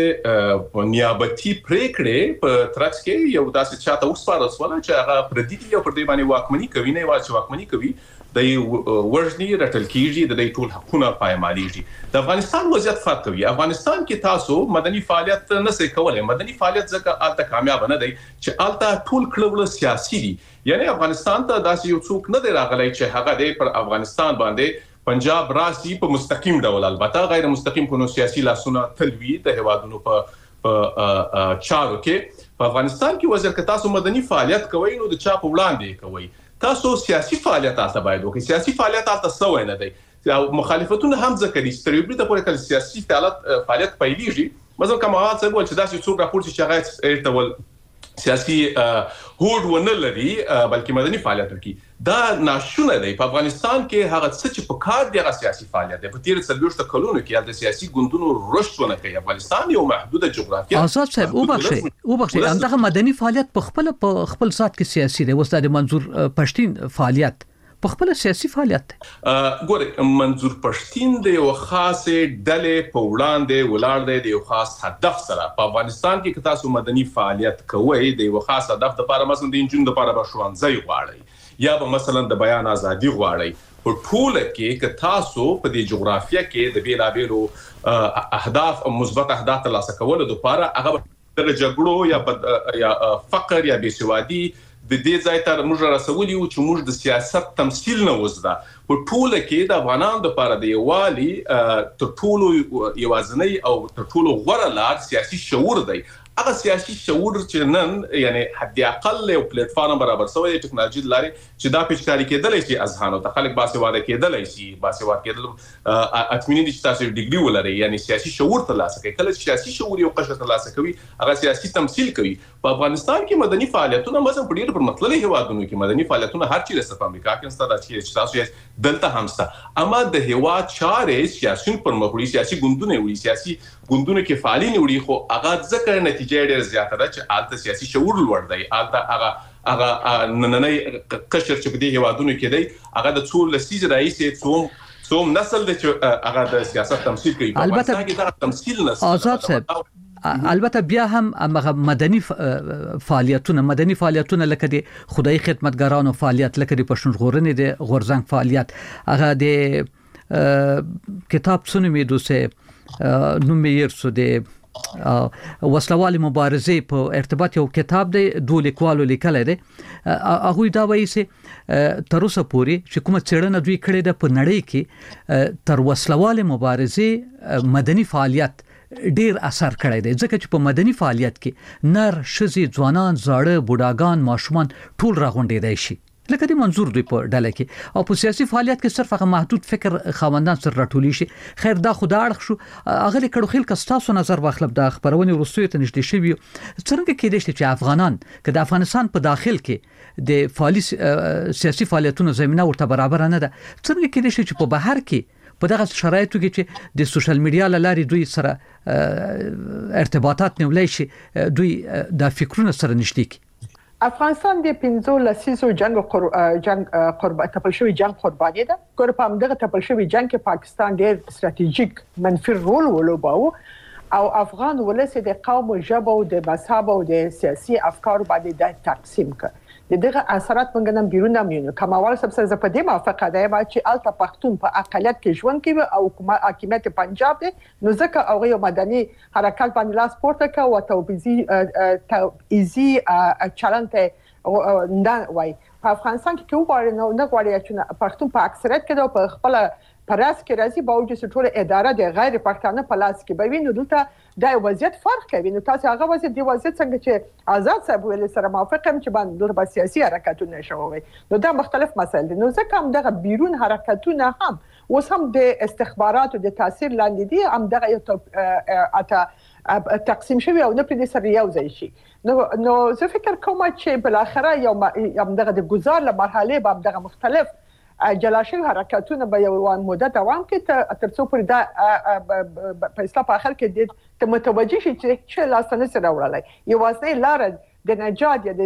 نیابتي پریکړې په ترڅ کې یو داسې چاته وسپارل سول چې هغه پردي دی او پر دې باندې واکمني کوي نه واچ واکمني کوي د ورژنی رټل کیږي د دې ټول حقونه پایمالېږي د افغانستان وضعیت فرق کوي افغانستان کې تاسو مدني فعالیت نه سې کولای مدني فعالیت ځکه الته کامیاب نه دی چې الته ټول کلوله سیاسي دي یعنی افغانستان ته داسې یو څوک نه دی راغلی چې هغه د پر افغانستان باندې پنجاب راسي په مستقیم ډول البته غیر مستقیم کو سیاسي لاسونه تلوي د هوادونو په چارو کې په افغانستان کې وزیر ک تاسو مدني فعالیت کوي نو د چا په وړاندې کوي تاسو سیاسي فعالیت تاسو باید وکړئ سیاسي فعالیت تاسو سوې نه دی او مخالفتونه هم ځکه دي چې تریبري ته پورې کله سیاسي فعالیت فعالیت پیلېږي مثلا کومه هغه څه چې داسې څوک راپور چې هغه ارتول سیاسي هوډ ونه لري بلکې مدني فعالیت کوي دا ناشونه دی په افغانستان کې هغه څه چې په کار دی هغه سیاسي فعالیت دی په تیر څلويشت کلونو کې د سیاسي ګوندونو رشدونه کوي افغانستان یو محدوده جغرافیه آزاد صاحب او بخشي او بخشي همدغه مدني فعالیت په خپل په خپل ذات کې سیاسي دی وستاد منظور پښتين فعالیت په خپل سیاسي فعالیت ګوره منظور پښتين د یو خاصه ډلې په وړاندې ولاړ دی د یو خاص هدف سره په افغانستان کې تاسو مدني فعالیت کوئ د یو خاص هدف لپاره مثلا د انجن لپاره بشوانځي غواړي یا به مثلا د بیان ازادي غواړي په ټول کې ک تاسو په دې جغرافیه کې د بیلابیلو اهداف او مثبت اهداف ترلاسه کولو لپاره هغه د جګړو یا یا فقر یا بېسوادي د دې ځای ته موږ رسولي او چې موږ د سیاست تمثيل نه وزده په ټوله کې د افغانانو لپاره د یوالي تر ټولو یوازنۍ او تر ټولو غوړه لار سیاسي شعور دی هغه سیاسي شعور چې نن یعنی حد اقل یو پلیټ فارم برابر شوی د ټکنالوژي لاري چې دا پېچکاري کېدلای شي اذهانو ته خلک باسواده کېدلای شي باسواده کېدل اټمینې چې تاسو ډیګري ولري یعنی سیاسي شعور ترلاسه کوي کله سیاسي شعور یو قشر ترلاسه کوي هغه سیاسي تمثيل کوي په افغانستان کې مدني فعالیتونه مثلا په ډیر پرمختللي هیوادونو کې مدني فعالیتونه هر چیرې په امریکا کې ستاسو چې تاسو دلته همسته اما د هوا چارې سیاسي پرمختللي سیاسي ګوندونه وي سیاسي ګوندونه کې فعالین وي خو هغه ځکه نتیجه ډېر زیاته ده چې الته سیاسي شعور لوړ دی الته هغه هغه نننۍ قشر چې په دې هیوادونو کې دی هغه د څو لسیز رئیس څوم څوم نسل د چې هغه د سیاست تمثيل کوي البته دا تمثيل نسل آزاد صاحب البته بیا هم مدني فعالیتونه مدني فعالیتونه لکه د خدای خدمتګارانو فعالیت لکه د پښتونژغورنې د غورزنګ فعالیت هغه د کتاب څونه دوسه نومیر سو د وسلوال مبارزه په ارتباط یو کتاب دی دوه لیکوالو لیکل دي هغه دا وایي چې تر اوسه پورې چې کومه څېړنه دوی کړې ده په نړۍ کې تر وسلوال مبارزه مدني فعالیت ډیر اثر کړی دی ځکه چې په مدني فعالیت کې نر شذي ځوانان زاړه بوډاګان ماشومان ټول راغونډېدای شي لکه د منظور دوی په ډله کې او په سیاسي فعالیت کې صرف هغه محدود فکر خاوندان سره راټولي شي. خیر دا خدای اړخ شو هغه کړو خیل کستاسو نظر واخلب د خبرونه ورستوي ته نشته شي څنګه کې دي چې افغانان که د افغانستان په داخل کې د فعالي سیاسي فعالیتونو زمينه ورته برابر نه ده څنګه کې دي چې په بهر کې په دغه شرایطو کې چې د سوشل میډیا لاري دوی سره ارتباطات نیولای شي دوی د فکرونو سره نشته کی. افغانستان د پنځو لسیزو جنگ قر... جنگ قرباني تپل شوی جنگ قرباني ده. ګور په همدغه تپل شوی جنگ کې پاکستان ډېر ستراتیژیک منفي رول ولوباوه او افغان ولس د قوم او ژبه او د مذهب او د سیاسي افکار باندې د تقسیم کړ. دغه اثرات موږ نن بیرون نمینو. کمال سبسر ز په دې موافقه ده چې الته پښتون په اقلیت کې ژوند کوي او حکومت پنجاب دی نو ځکه هغه یو مدني حرکت باندې لاس پورته کوي او توبیزي توبیزي چلنته نه وای. په افغانستان کې کوم باندې نو نه غواړي چې پښتون په اکثریت کې په خپل پراس کې راځي باوجود چې ټول اداره د غیر پښتانه په لاس کې به ویني دلته د وضعیت فرق کوي. نو تاسو هغه وضعیت دی وضعیت څنګه چې آزاد صاحب ویل سره موافقم چې باندې د سیاسي حرکتونه شوي نو دا مختلف مسایل دي. نو ځکه هم دغه بیرون حرکتونه هم اوس هم د استخباراتو د تاثیر لاندې دي هم دغه یو اته تقسیم شوی او نه په دې سره یو ځای شي. نو نو زه فکر کوم چې بل اخره یو هم دغه د گزار له مرحله به دغه مختلف جلاشي حرکتونه به یو مدت دوام کوي تر څو پر دا په اسلام په اخر کې د متوجي شي چې لاسنه سره وړلای یو واسه لار د نجات یا